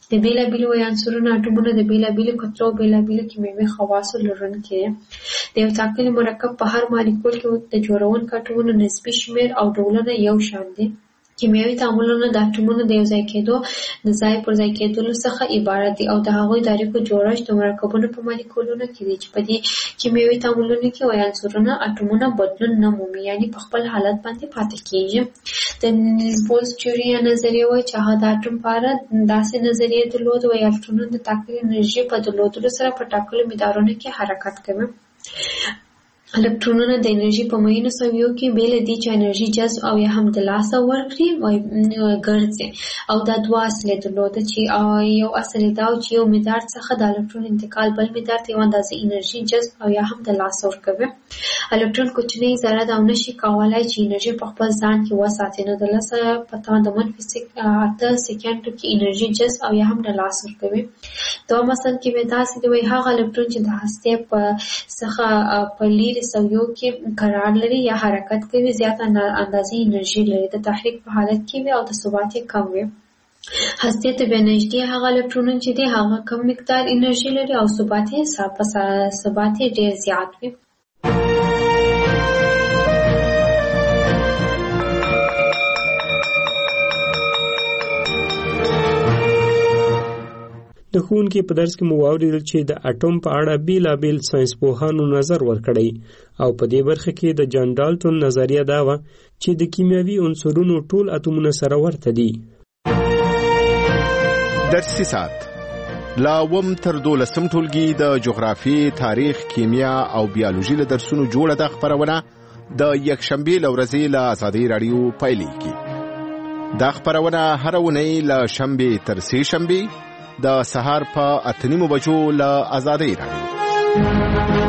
د بیلابیلو عنصرونو اټومونه د بیلابیلو کتلو بیلابیلو کیمیاوي خواصو لرونکي دي. د یو ځانګړي مرکب په هر مالیکول کې د جوړونکو اټومونو نسبي شمیر او ډولونه یو شان دي. کیمیاوي تعاملونه د اټومونو د یو ځای کېدو د ځای پر ځای کېدلو څخه عبارت دي او د هغوی د اړیکو جوړښت د مرکبونو په مالیکولونو کې دی چې په دې کیمیاوي تعاملونو کې وایي عنصرونه اټومونه بدلون نه مومي، یعنی په خپل حالت باندې پاتې کېږي. د نیلز بولز نظریه وایي چې هغه د اټوم په اړه داسې نظریه درلوده وایي الکترونونه د ټاکلې انرژي په درلودلو سره په ټاکلو مدارونو کې حرکت کوي. الکترونونه د انرژي په معینو سویو کې بې له دې چې انرژي جذب او یا هم د لاسه ورکړي ګرځي، او دا دوه اصلې درلوده چې یو اصل دا چې یو مدار څخه د الکترون انتقال بل مدار ته یو اندازه انرژي جذب او یا هم د لاسه ورکوي. الکترون کوچنی ذره ده او نشي کولی چې انرژي په خپل ځان کې وساتي، نو د لسه په توان د منفي 8 سکندو کې انرژي جذب او یا هم د لاسه ورکوي. دوه مثال کې به داسې دی وایي هغه الکترون چې د هستې په څخه په لیرې سویو کې قرار لري یا حرکت کوي زیات اندازې انرژي لري، د تحریک په حالت کې وي او د ثبات یې کم وي. هستې ته بیا نږدې هغه الکترونونه چې دی هغه کم مقدار انرژي لري او ثبات یې ډېر زیات وي. د ښوونکي په درس کې مو واورېدل چې د اټوم په اړه بیلابیل ساینسپوهانو نظر ورکړی او په دې برخه کې د جان ډالټون نظریه دا وه چې د کیمیاوي عنصرونو ټول اتومونه سره ورته دي. درسي ساعت لا اووم تر 12 ټولګي د جغرافي، تاریخ، کیمیا او بیولوژي له درسونو جوړه ده خپرونه د یکشنبې له ورځې له ازادۍ راډیو پیلېږي. دا خپرونه هره اونۍ له شنبې تر سې شنبې د سهار په 8:30 بجو له ازادۍ راډیو.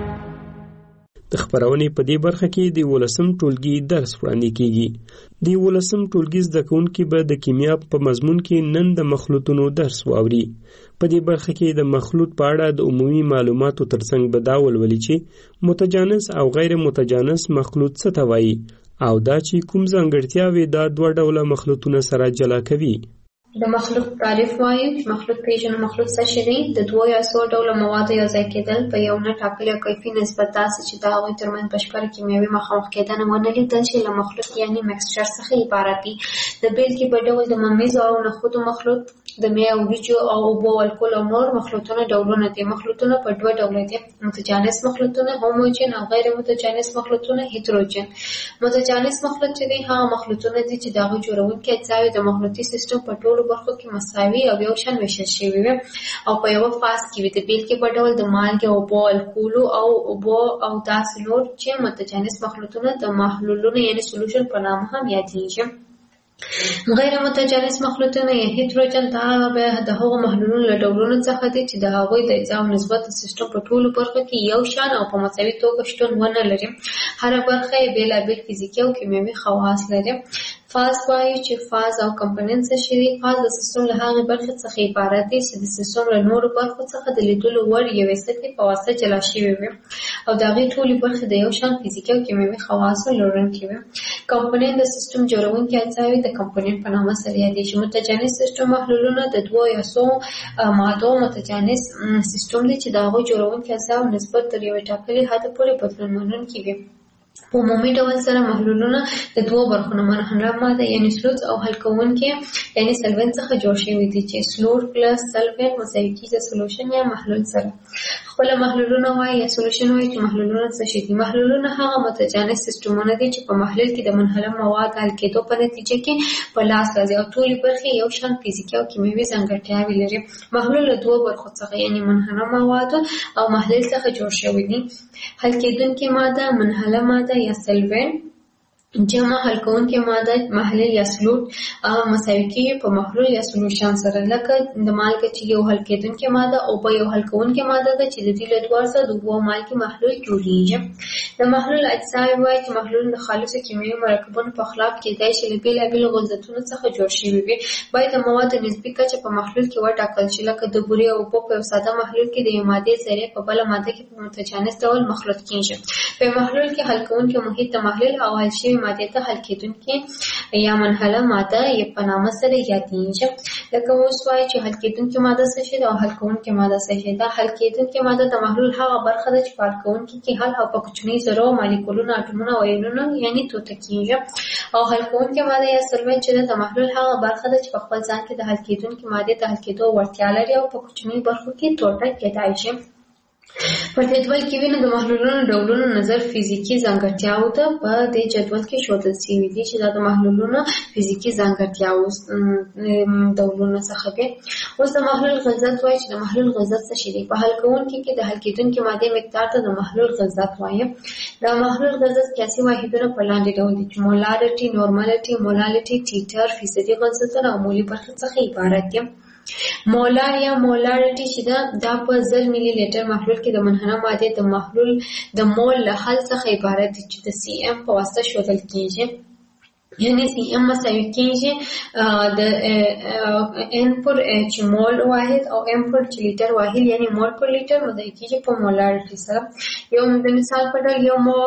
د خپرونې په دې برخه کې د 11م ټولګي درس وړاندې کیږي. د 11م ټولګي زده کوونکي به د کیمیا په مضمون کې نن د مخلوطونو درس واوري. په دې برخه کې د مخلوط په اړه د عمومي معلوماتو ترڅنګ به دا ولولي چې متجانس او غیر متجانس مخلوط څه ته وایي او دا چې کوم ځانګړتیاوې دا دوه ډوله مخلوطونه سره جلا کوي. د مخلوط تعریف وایي چې مخلوط پیژنو. مخلوط څه شی دی؟ د دوه یا څو ډوله موادو یو ځای کېدل په یو نه ټاکلي کیفي نسبت داسې چې د هغوی ترمنځ بشپړه کیمیاوي مخامخ کېدنه ونه لیدل شي له مخلوط یعنې مکسچر څخه عبارت دي. د بېلګې په ډول د ممیزو او نخودو مخلوط، د مې او وریجو او اوبو او الکول او نور مخلوطونه ډولونه دي. مخلوطونه په دوه ډوله دي: متجانس مخلوطونه هوموجن او غیر متجانس مخلوطونه هیتروجن. متجانس مخلوط چې دی هغه مخلوطونه دي چې د هغوی جوړونکي اجزاوې د مخلوطي سیستم په ټولو برخو کې مساوي او یو شان ویشل شوي وي او په یوه فاز کې وي. د بېلګې په ډول د مالګې، اوبو، الکولو او اوبو او داسې نور چې متجانس مخلوطونه د محلولونو یعنې سولوشن په نامه هم یادېږي. غیر متجانس مخلوطونه یا هیتروجن دا د هغو محلولونو له ډولونو څخه دي چې د هغوی د اجزاو نسبت د سیسټم په ټولو برخو کې یو شان او په مساوي توګه شتون ونه لري. هره برخه یې بېلابېل فزیکي او کیمیاوي خواص لري. فاز وایي چې فاز او کمپوننټ څه شي دي؟ فاز د سیسټم له هغې برخې څخه عبارت دی چې د سیسټم له نورو برخو څخه د لیدلو وړ یوې سطحې په واسطه جلا شوي وي او د هغې ټولې برخې د یو شان فزیکي او کیمیاوي خواصو لرونکي وي. کمپوننټ د سیسټم جوړونکي اجزاوې د کمپوننټ په نامه سره یادېږي. متجانس سیسټم محلولونه د دوه یا څو مادو متجانس سیسټم دی چې د هغوی جوړونکي اجزاو نسبت تر یوې ټاکلي حده پورې بدلون منونکي وي. په عمومي ډول سره محلولونه د دوه برخو نه منحله ماده یعنې سلوټ او حل کوونکي یعنې سلوین څخه جوړ شوي دي چې سلوټ پلس سلوین مساوي کېږي سولوشن یا محلول سره. خپله محلولونه وایي یا سولوشن وایي چې محلولونه څه شي دي؟ محلولونه هغه متجانس سیسټمونه دي چې په محلول کې د منحله مواد حل کېدو په نتیجه کې په لاس راځي او ټولې برخې یو شان فزیکي او کیمیاوي ځانګړتیاوې لري. محلول له دوه برخو څخه یعنې منحله موادو او محلول څخه جوړ شوي دي. حل کېدونکې ماده، منحله ماده یا سلوین، جمع حل کوونکې ماده محلول یا سلوټ مساوي کېږي په محلول یا سولوشن سره. لکه د مالګه چې یو حل کېدونکې ماده او په یو حل کوونکې ماده ده چې د دې له دواړو څخه د اوبو او مالګې محلول جوړېږي. د محلول اجزاوې وایي چې محلول د خالصو کیمیاوي مرکبونو په خلاف کېدای شي له بېلابېلو غلظتونو څخه جوړ شوي وي. باید د موادو نسبي کچه په محلول کې وټاکل شي. لکه د بورې او اوبو په یو ساده محلول کې د یوې مادې ذرې په بله ماده کې په متجانس ډول مخلوط کېږي. په محلول کې حل کوونکي محیط د محلول او حل شوي محلولي ماده ته حل کېدونکې یا منحله ماده یې په نامه سره یادېږي. لکه اوس وایي چې حل کېدونکې ماده څه شي ده او حل کوونکې ماده څه شي ده. حل کېدونکې ماده د محلول هغه برخه ده چې په حل کوونکې کې حل او په کوچني ذرو مالیکولونه اټومونه او ایونونه یعنی ټوټه کېږي. او حل کوونکې ماده یا سولوینټ چې د محلول هغه برخه ده چې په خپل ځان کې د حل کېدونکې مادې د حل کېدو وړتیا لري او په کوچني برخو کې ټوټه کېدای شي. په دې جدول کې وینو د محلولونو ډولونو نظر فزیکی ځانګړتیاو ته په دې جدول کې ښودل شوي دي چې دا د محلولونو فزیکی ځانګړتیاو ډولونه څخه دي. اوس د محلول غلظت وایي چې د محلول غلظت څه شی دی. په حل کوونکي کې د حل کېدونکې مادې مقدار ته د محلول غلظت وایي. د محلول غلظت قیاسي واحدونه په لاندې ډول دي چې مولارټي، نورمالټي، مولالټي، ټیټر، فیصدي غلظتونه او مولي برخې څخه عبارت دي. مولار یا مولارټي چې دا په 1000 ملي لیټر محلول کې د منحنه مادې د محلول د مول له حل څخه عبارت دي چې د سی ام په واسطه ښودل کېږي. یعنی سی ام مساوي کېږي د ان پر چې مول واحد او ام پر چې لیټر واحد یعنی مول پر لیټر مضاعف کېږي په مولارټي سره. یو د مثال په ډول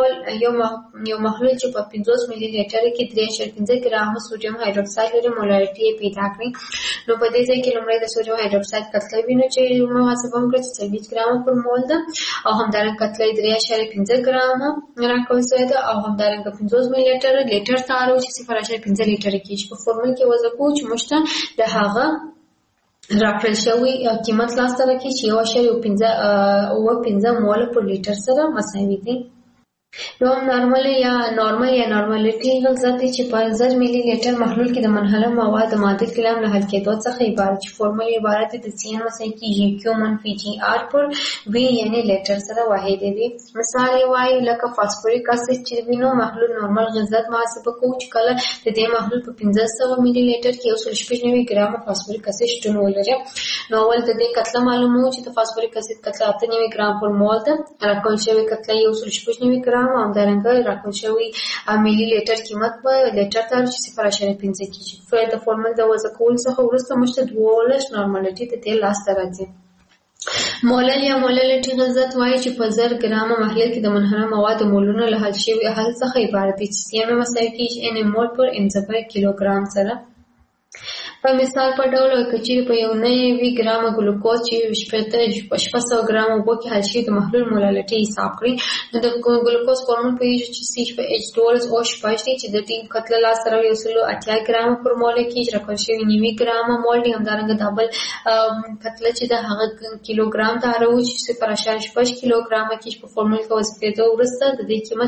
یو محلول چې په 50 ملي لیټر کې 3.5 ګرام سوډیم هایدروکساید لري مولارټي پیدا کړي. نو په دې ځای کې لومړی د سوډیم هایدروکساید کتله وینو چې محاسبه وکړو چې 40 ګرام پر مول ده او همدارنګه کتله 3.5 ګرام راکول شوې ده او همدارنګه 50 ملي لیټر تارو چې 0.5 لیټر کې په فورمول کې وضع کوو چې مشته د هغه راکړل شوی قیمت لاسته راکړي چې 1.15 مول پر لیټر سره مساوي دي. یو نارمل یا نارمالټي غلظت دی چې په 1000 ملي لیټر محلول کې د منحله مواد د معادل کلام له حل کېدو څخه عبارت چې فورمول عبارت دی د سی ان مساوي کېږي کیو منفي جی آر پر وی یعنی لیټر سره واحد دی. مثال یې وایي لکه فاسفوریک اسید چې وینو محلول نورمال غلظت محاسبه کوو چې کله د دې محلول په 1500 ملي لیټر کې 196 ګرام فاسفوریک اسید شتون ولري. نو اول د دې کتله معلومو چې د فاسفوریک اسید کتله 98 ګرام پر مول ده. راکول شوی کتله 196 ګرام او همدارنګه راکول شوی ملي لیټر قیمت په لیټر ته چې 0.5 کېږي. د فورمول د وضع کولو څخه وروسته موږ ته 12 نارمالټي د دې لاسته راځي. مولل یا مولالټي غلظت وایي چې په 1000 ګرامه محلول کې د منحنه مواد مولونه له حل شوي حل څخه عبارت دي چې سی ام مساوي کېږي ان مول پر ان پر کیلوګرام سره. په مثال په ډول کچېرې په 1 ګرام ګلوکوز چې 600 ګرام اوبو کې حل شوي د محلول مولالټي حساب کړي نو د ګلوکوز فورمول پوهېږو چې CH2O دی چې د دې کتله لاسته راوړي 180 ګرام پر مول کې راکول شوي 90 ګرام مول دی. همدارنګه د بل کتله چې د هغه کیلوګرام ته راوړي چې 0.5 کیلوګرام کې په فورمول کې وضع کېدو وروسته د دې قیمت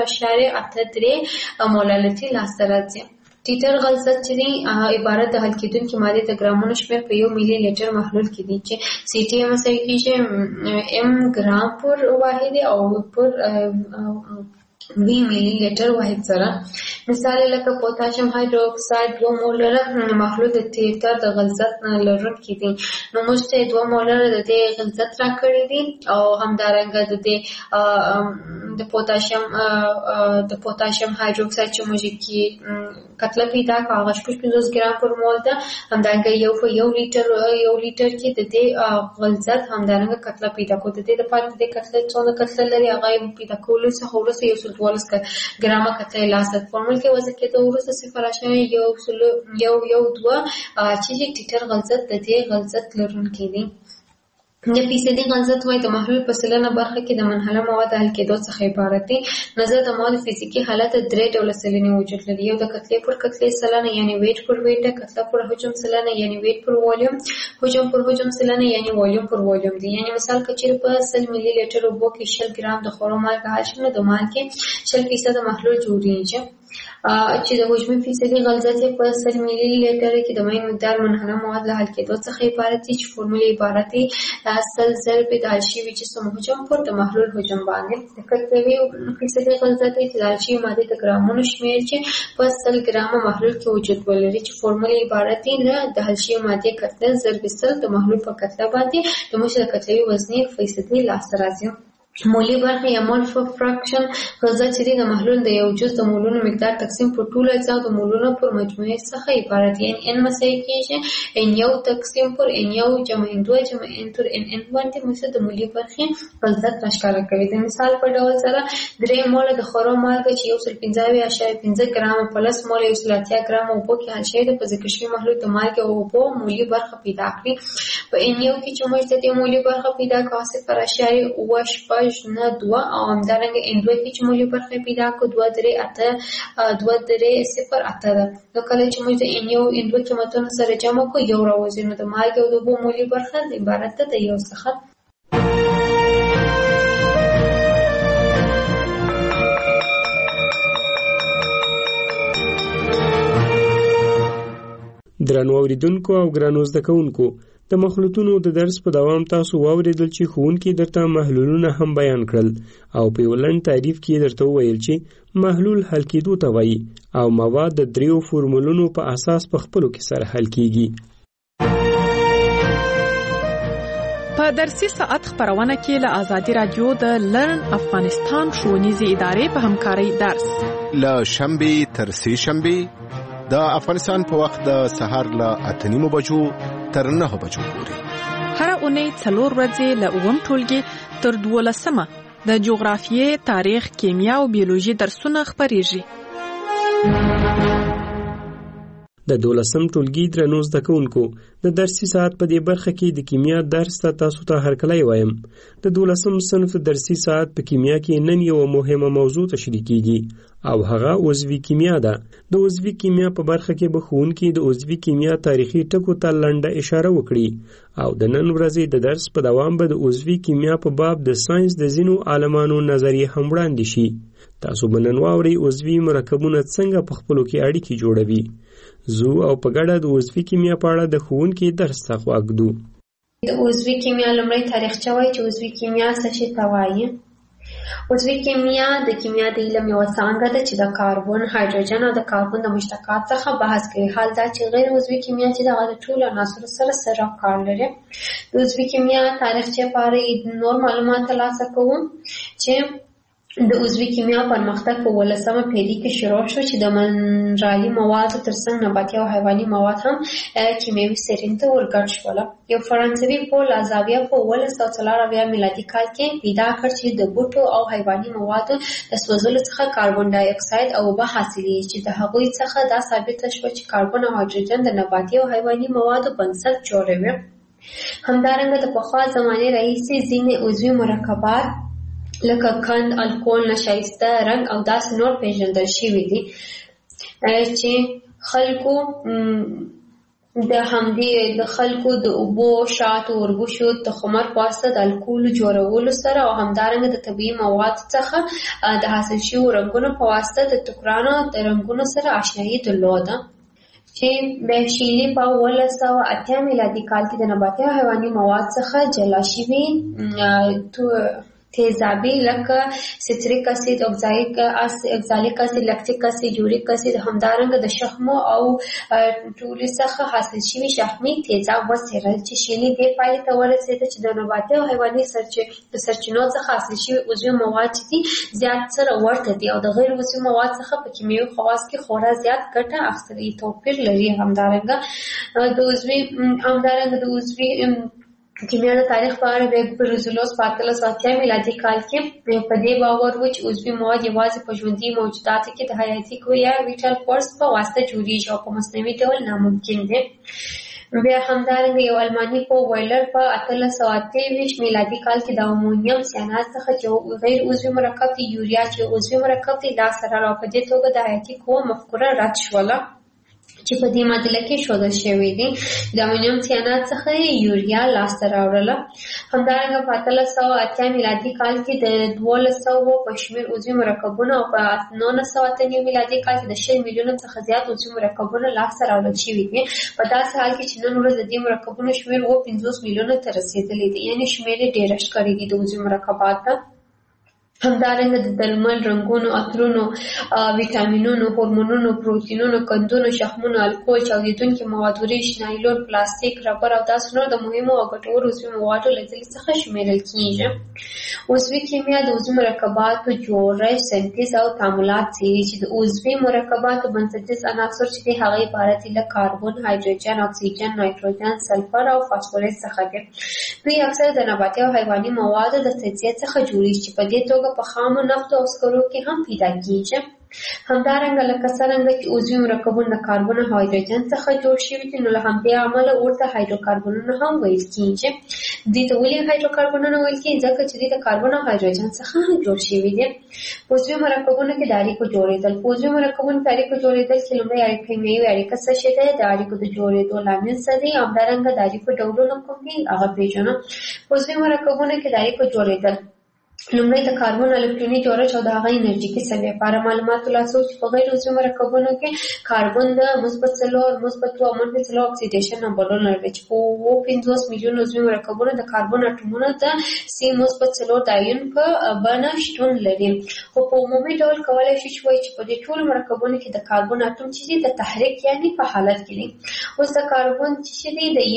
0.83 مولالټي لاسته راځي. ټیټر غلظت چې دی عبارت د حل کېدونکې مادې د ګرامونو شمېر په 1 ملي لیټر محلول کې دی چې سی ټي ام مساوي کېږي ام ګرام پر واحد او پر 20 ملي لیټر واحد سره. مثال لکه پوتاشیم هایدروکساید 2 مولر محلول د ټیټر د غلظت لرونکی دی. نو موږ ته 2 مولر د دې غلظت راکړی دي او همدارنګه د پوتاشیم هایدروکساید چې موږ کې کتله پیدا کړه هغه 50 ګرام پر مول ده. همدارنګه یو لیټر کې د دې غلظت همدارنګه کتله پیدا کړو. د دې لپاره د دې کتله څونه کتله لري هغه پیدا کولو څخه وروسته 12 ګرامه کتله لاسته فورمول کې وضع کېدو وروسته 0.112 چې ټیټر غلظت د دې غلظت لرونکی دی. د فیصدي غلظت وایي د محلول په سلنه برخه کې د منحله مواد حل کېدو څخه عبارت دی. نظر د مواد فزیکي حالت 3 ډوله سلنې وجود لري. یو د کتلې پر کتلې سلنه یعنی ویټ پر ویټ، کتله پر حجم سلنه یعنی ویټ پر والیوم، حجم پر حجم سلنه یعنی والیوم پر والیوم دی. یعنی مثال کچیر په 100 ملي لیټر اوبو کې 100 ګرام د خورو مالګه حل شي نو د مالګې 100% محلول جوړیږي. چې د حجمي فیصدي غلظت په 100 ملي لیټر کې د مین مقدار منحنه مواد له حل کېدو څخه عبارت دي چې فورمول عبارت دی 100 ضرب د حل شوي جسم حجم پر د محلول حجم باندې. د کتلوي فیصدي غلظت د حل شوي مادې د ګرامونو شمېر چې په 100 ګرامه محلول کې وجود ولري چې فورمول عبارت دی د حل شوي مادې کتله ضرب 100 د محلول په کتله باندې د موږ د کتلوي وزنې فیصدي لاسته راځي. مولی برخه یا مول فراکشن غذا چې د محلول د یو جز د مولونو مقدار تقسیم پر ټولو اجزا د مولونو پر مجموعه څخه عبارت یعنی ان مساوي کیږي ان یو تقسیم پر ان یو جمع ان 2 جمع ان تر ان ان باندې مسد د مولی برخه غلط ښکاره کوي. د مثال په ډول سره 3 مول د خورو مالګه چې 1.15 ګرام پلس مول 1.8 ګرام او په کې حل شوی د ذکر شوی محلول د مالګه او په مولی برخه پیدا کړي. په ان یو کې چې موږ د مولی برخه پیدا کوو 0.8 نه 2 او همدارنګه ان 2 کې چې مولی برخه پیدا کو 2.8 ده. نو کله چې موږ د ان یو ان 2 قیمتونو سره جمع کو یو راوځي نو د مالګې او د اوبو مولی برخه عبارت ده د یو څخه. درنو اوریدونکو او ګرانو زده کوونکو د مخلوطونو د درس په دوام تاسو واوریدل چې ښوونکي درته محلولونه هم بیان کړل او په ولن تعریف کې درته وویل چې محلول حل کېدو ته وایي او مواد د 3 فورمولونو په اساس په خپلو کې سره حل کیږي. په درسي ساعت خبرونه کې له آزادي رادیو د لرن افغانستان ښوونیزې ادارې په همکارۍ درس له شنبې تر سې شنبې د افغانستان په وخت د سهار له 8:30 بجو تر 9 بجو پورې هر اونۍ 4 ورځې له 9 ټولګي تر 12 د جغرافیې، تاریخ، کیمیا او بیولوژي درسونه خبرېږي. د 12 ټولګي درنو زده کوونکو د درسي ساعت په دې برخه کې د کیمیا درس ته تاسو ته هرکلی وایم. د 12 صنف درسي ساعت په کیمیا کې نن یو مهمه موضوع تشریح کیږي او هغه عضوي کیمیا ده. د عضوي کیمیا په برخه کې به ښوونکي د عضوي کیمیا تاریخي ټکو ته لنډه اشاره وکړي او د نن ورځې د درس په دوام به د عضوي کیمیا په باب د ساينس د ځینو عالمانو نظریې هم وړاندې شي. تاسو به نن واورئ عضوي مرکبونه څنګه په خپلو کې اړیکې جوړوي. زو او په ګډه د عضوي کیمیا په اړه د ښوونکي درس ته غوږدو. د عضوي کیمیا لومړی تاریخچه وایي چې عضوي کیمیا څه شي ته وایي. عضوي کیمیا د کیمیا د علم یوه څانګه ده چې د کاربن، هایدروجن او د کاربن د مشتقات څخه بحث کوي. حال دا چې غیر عضوي کیمیا چې دغه د ټولو عناصرو سره کار لري. د عضوي کیمیا تاریخچه په اړه نور معلومات ترلاسه کوو چې د عضوي کیمیا پرمختګ په 18مه پېړۍ کې شروع شو چې د منرالي موادو ترڅنګ نباتي او حیواني مواد هم کیمیاوي سرین ته ورګډ شول. یو فرانسوي پول ازاویه په 1904 میلادي کال کې پیدا کړ چې د بوټو او حیواني موادو د سوځولو څخه کاربن ډای اکساید او اوبه حاصلېږي چې د هغوی څخه دا ثابته شوه چې کاربن او هایدروجن د نباتي او حیواني موادو بنسټ جوړوي. همدارنګه د پخوا زمانې راهیسې ځینې عضوي مرکبات لکه قند، الکول، نشایسته رنګ او داسې نور پیژندل شوي دي چې خلکو د اوبو، شاتو، وربشو، تخمر په واسطه د الکولو جوړولو سره او همدارنګه د طبیعي موادو څخه د حاصل شویو رنګونو په واسطه د ټوکرانو د رنګونو سره آشنایي درلوده چې د شیلي په 1908 میلادي کال کې د نباتي او حیواني مواد څخه جلا شوي تیزابي لکه سیتریک اسید، اکزالیک اسید، لکتیک اسید، یوریک اسید، همدارنګه د شحمو او ټولو څخه حاصل شوي شحمي تیزاب وڅېړل چې شیلي دې پایلې ته ورسېده چې د نباتي او حیواني سرچینو څخه حاصل شوي عضوي مواد چې دي زیات سره ورته دي او د غیر عضوي مواد څخه په کیمیاوي خواص کې خورا زیات ګټه اخیستلي توپیر لري. همدارنګه د عضوي کیمیا د تاریخ په اړه د بروزلوس په 1808 میلادي کال کې په دې باور و چې عضوي مواد یوازې په ژوندي موجوداتو کې د حیاتي قوې یا ویټال فورس په واسطه جوړیږي او په مصنوعي ډول ناممکن دي. بیا همدارنګه یو الماني په ویلر په 1823 میلادي کال کې د امونیم سیانات څخه چې غیر عضوي مرکب دی یوریا چې عضوي مرکب دی لاسته راغلی او په دې توګه د حیاتي قوې مفکوره رد شوله چې په دې معادله کې ښودل شوي دي. د امونیم سیانات څخه یوریا لاسته راوړله. همدارنګه په 1880 میلادي کال کې د 1200 په شمېر عضوي مرکبونه او په 1908 میلادي کال کې د 6 میلیونو څخه زیات عضوي مرکبونه لاسته راوړل شوي دي. په داسې حال کې چې نن ورځ د دې مرکبونو شمېر 50 میلیونو ته رسېدلی دی، یعنې شمېر یې ډېره ښکارېږي د عضوي مرکباتو. همدارنګه د درمل، رنګونو، عطرونو، ویټامینونو، هورمونونو، پروتینونو، قندونو، شحمونو، الکول، چاودیدونکي مواد، وریښ، نایلون، پلاستیک، ربر او داسې نور د مهمو او ګټورو عضوي موادو له ډلې څخه شمیرل کیږي. عضوي کیمیا د عضوي مرکباتو جوړښت، سنتیز او تعاملات څیړي چې د عضوي مرکباتو بنسټیز عناصر چې دي هغه عبارت دي له کاربن، هایدروجن، اکسیجن، نایتروجن، سلفر او فاسفورس څخه دي. دوی اکثر د نباتي او حیواني موادو د تجزیه څخه جوړیږي چې په دې توګه په خامو نفتو او سکرو کې هم پیدا کیږي. همدارنګه لکه څرنګه چې عضوي مرکبونه د کاربن او هایدروجن څخه جوړ شوي دي، نو له همدې امله ورته هایدروکاربنونه هم ویل کیږي. دې ته ولې هایدروکاربنونه ویل کیږي؟ ځکه چې دوی د کاربن او هایدروجن څخه هم جوړ شوي دي. په عضوي مرکبونو کې د اړیکو جوړېدل. په عضوي مرکبونو کې اړیکو جوړېدل کې لومړی کیمیاوي اړیکه څه شی دی، د اړیکو د جوړېدو لامل څه دی، همدارنګه د اړیکو ډولونه کوم دي هغه پېژنو. په عضوي مرکبونو کې د اړیکو جوړېدل لومړی د کاربن الکتروني جوړښت او د هغه انرژیکي سویې لپاره معلوماتو لاسو چې په غیر عضوي مرکبونو کې کاربن د -4 -2 او -4 اکسیډیشن نمبرونه لري چې په 50 میلیون عضوي مرکبونو د کاربن اټومونو د C-4 د آیون په بڼه شتون لري. خو په عمومي ډول کولای شو چې وایي چې په دې ټولو مرکبونو کې د کاربن اټوم چې د تحریک یعنی په حالت کې دي. اوس د کاربن چې دی د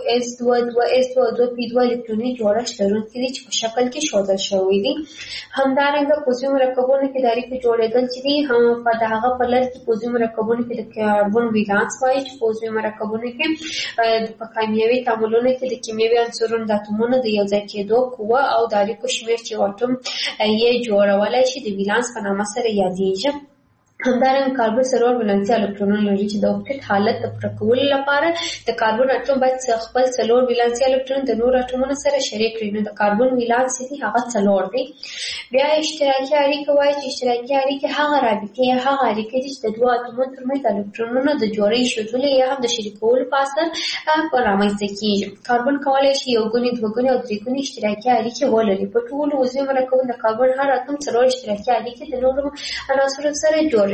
1s2 الکتروني جوړښت لرونکي دي چې په شکل کې ښودل شوی دي. همدارنګه په عضوي مرکبونو کې د اړیکو جوړېدل چې دي هم په دغه په لړ کې په عضوي مرکبونو کې د کاربن ولانس وایي چې په عضوي مرکبونو کې په کیمیاوي تعاملونو کې د کیمیاوي عنصرونو د اتومونو د یوځای کېدو قوه او د اړیکو شمېر چې اټوم یې جوړولی شي د ولانس په نامه سره یادېږي. همدارنګه کاربن څلور ولانسي الکترونونه لري چې د اوکتیت حالت د پوره کولو لپاره د کاربن اټوم باید خپل څلور ولانسي الکترون د نور اټومونو سره شریک کړي. نو د کاربن ولانس دي هغه څلور دي. بیا اشتراکي اړیکه وایي چې اشتراکي اړیکې هغه رابطې یا هغه اړیکې دي چې د دوه اتومونو ترمنځ د الکترونونو د جوړې ایښودلو یا هم د شریکولو په اثر رامنځته کېږي. کاربن کولی شي یو ګونې، دوه ګونې او درې ګونې اشتراکي اړیکې ولري. په ټولو عضوي مرکبونو د کاربن هر اتوم څلور اشتراکي اړیکې د نورو عناصرو سره جوړوي.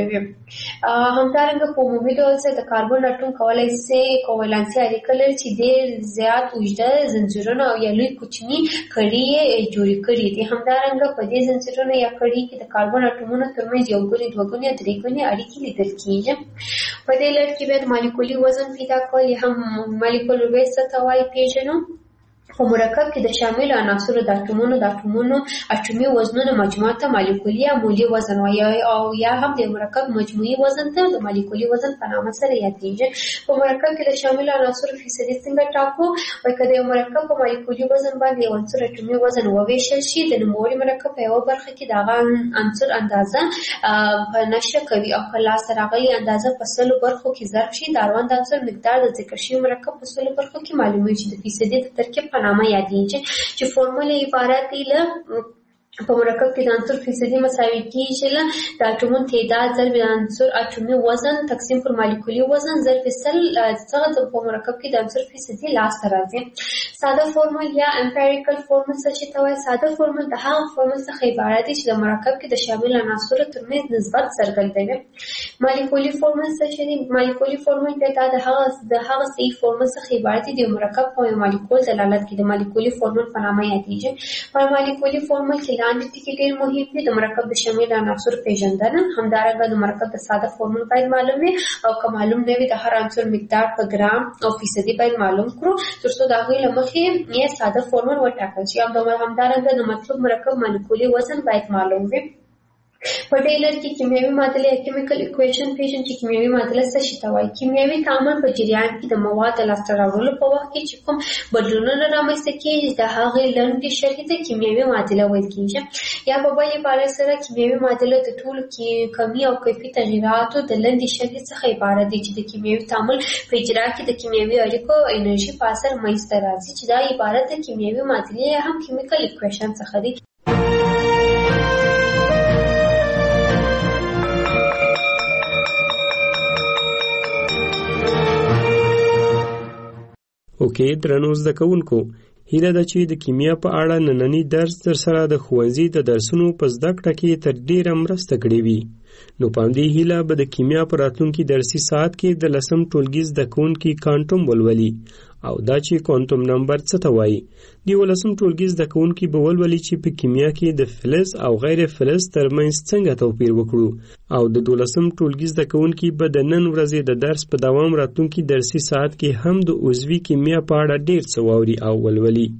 همدارنګه په عمومي ډول سره د کاربن اټوم کولی شي کوولانسي اړیکه لري چې ډېر زیات اوږده زنځیرونه او یا لوی کوچني کړي یې جوړې کړي دي. همدارنګه په دې زنځیرونو یا کړي کې د کاربن اټومونو ترمنځ یو ګونې، دوه ګونې او درې ګونې اړیکې لیدل کېږي. په دې لړ کې بیا د مالیکولي وزن پیدا کول یا هم مالیکول ویټ څه ته وایي پېژنو. په مرکب کې د شاملو عناصرو د اټومونو اټومي وزنونو مجموعه ته مالیکولي یا مولي وزن وایي او یا هم د مرکب مجموعي وزن ته د مالیکولي وزن په نامه سره یادېږي. په مرکب کې د شاملو عناصرو فیصدي څنګه ټاکو؟ وایي که د یو مرکب په مالیکولي وزن باندې یو عنصر اټومي وزن وویشل شي، د نوموړي مرکب په یوه برخه کې د هغه عنصر اندازه په نښه کوي او که لاسته راغلې اندازه په 100 برخو کې ضرب شي، د اړوند عنصر مقدار د ذکر شوي مرکب په 100 برخو کې معلومیږي چې د فیصدي د ترکیب په نامه یادېږي چې فورمول عبارت دی له په مرکب کې د عنصر فیصدي مساوي کېږي له د اټومونو تعداد ضرب د عنصر اټومي وزن تقسیم پر مالیکولي وزن ضرب 100 څخه په مرکب کې د عنصر فیصدي لاسته راځي. ساده فورمول یا امپیریکل فورمول څه ته وایي؟ ساده فورمول د هغه فورمول څخه عبارت دی چې د مرکب کې د شامل عناصرو ترمنځ نسبت څرګندوي. مالیکولي فورمول څه دی؟ مالیکولي فورمول د هغه صحیح فورمول څخه عبارت دی د مرکب په مالیکول دلالت کوي. د مالیکولي فورمول په نامه یادېږي. په مالیکولي فورمول کې لاندې ټکي ډېر مهم دي. د مرکب د شامل عناصرو پیژندنه، همدارنګه د مرکب د ساده فورمول باید معلوم وي او که معلوم نه وي د هر عنصر مقدار په ګرام او فیصدي باید معلوم کړو ترڅو د هغوی له مخې یې ساده فورمول وټاکل شي. همدارنګه د مطلوب مرکب مالیکولي وزن باید معلوم وي. په دې لړ کې کیمیاوي معادله یا کیمیکل ایکویشن پیژنو چې کیمیاوي معادله څه شي ته وایي. کیمیاوي تعامل په جریان کې د مواد د لاسته راوړلو په وخت کې چې کوم بدلونونه رامنځته کېږي د هغې لنډې شرحې ته کیمیاوي معادله ویل کېږي. یا په بل عبارت سره کیمیاوي معادله د ټولو کمي او کیفي تغییراتو د لنډې شرحې څخه عبارت دی چې د کیمیاوي تعامل په اجرا کې د کیمیاوي اړیکو انرژي په اثر منځته راځي چې دا عبارت د کیمیاوي معادلې یا هم کیمیکل ایکویشن څخه دی. اوکې درنو زده کوونکو، هیله ده چې د کیمیا په اړه نننی درس در سره د ښوونځي د درسونو په زده کړه کې تر ډیره مرسته کړې وي. نو په همدې هیله به د کیمیا په راتلونکي درسي ساعت کې د 10م ټولګي زده کوونکي کانټوم ولولي او دا چې کوانټم نمبر څه ته وایي. د 11م ټولګي زده کوونکي به ولولي چې په کیمیا کې د فلز او غیر فلز ترمنځ څنګه توپیر وکړو او د 12م ټولګي زده کوونکي به د نن ورځې د درس په دوام راتلونکي درسي ساعت کې هم د عضوي کیمیا په اړه ډېر څه واوري او ولولي.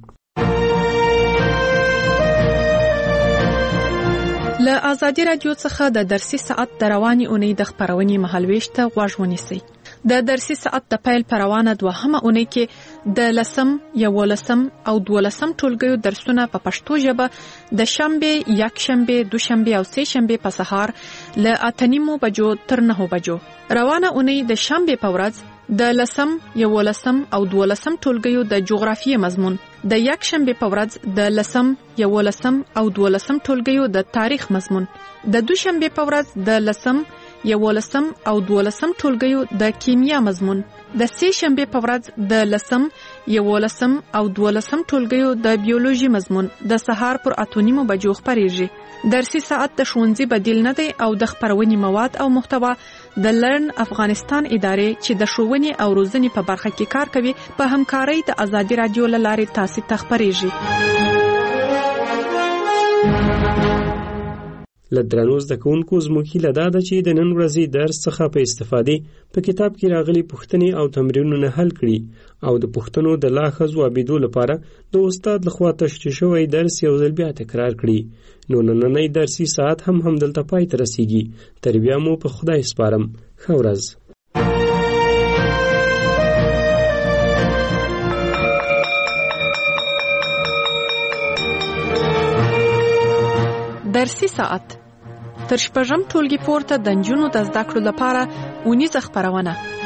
له ازادي رادیو څخه د درسي ساعت د رواني اونۍ د خبرونې مهالويش ته غوږ ونیسئ. د درسي ساعت د پیل پر روانه 2مه اونۍ کې د 10م، 11م او 12م ټولګیو درسونه په پښتو ژبه د شنبه، یکشنبه، دوشنبه او سه شنبه په سهار له 8:30 بجو تر 9 بجو. روانه اونۍ د شنبه په ورځ د 10م، 11م او 12م ټولګیو د جغرافیې مضمون، د یکشنبه په ورځ د 10م، 11م او 12م ټولګیو د تاریخ مضمون، د دوشنبه په ورځ د 10م، 11م او 12م ټولګیو د کیمیا مضمون، د سه شنبه په ورځ د 10م، 11م او 12م ټولګیو د بیولوژي مضمون د سهار پر 8:30 بجو خبريږي. درسي ساعت د ښوونځي بدیل نه دی او د خبرونې مواد او محتوا د لرن افغانستان ادارې چې د ښوونې او روزنې په برخه کې کار کوي په همکارۍ د ازادي رادیو له لارې تاسو ته خبريږي. لدرانو زده کوونکو زموږ هیله دا ده چې د نن ورځې درس څخه په استفادې په کتاب کې راغلي پوښتنې او تمرینونه حل کړي او د پوښتنو د لا ښه ځوابېدو لپاره د استاد لخوا تشریح شوی درس یو ځل بیا تکرار کړي. نو نننی درسي ساعت هم همدلته پای ته رسیږي. تر بیا مو په خدای سپارم. ښه ورځ. درسي ساعت تر شپږم ټولګي پورته د نجونو د زده کړو لپاره اونیزه خبرونه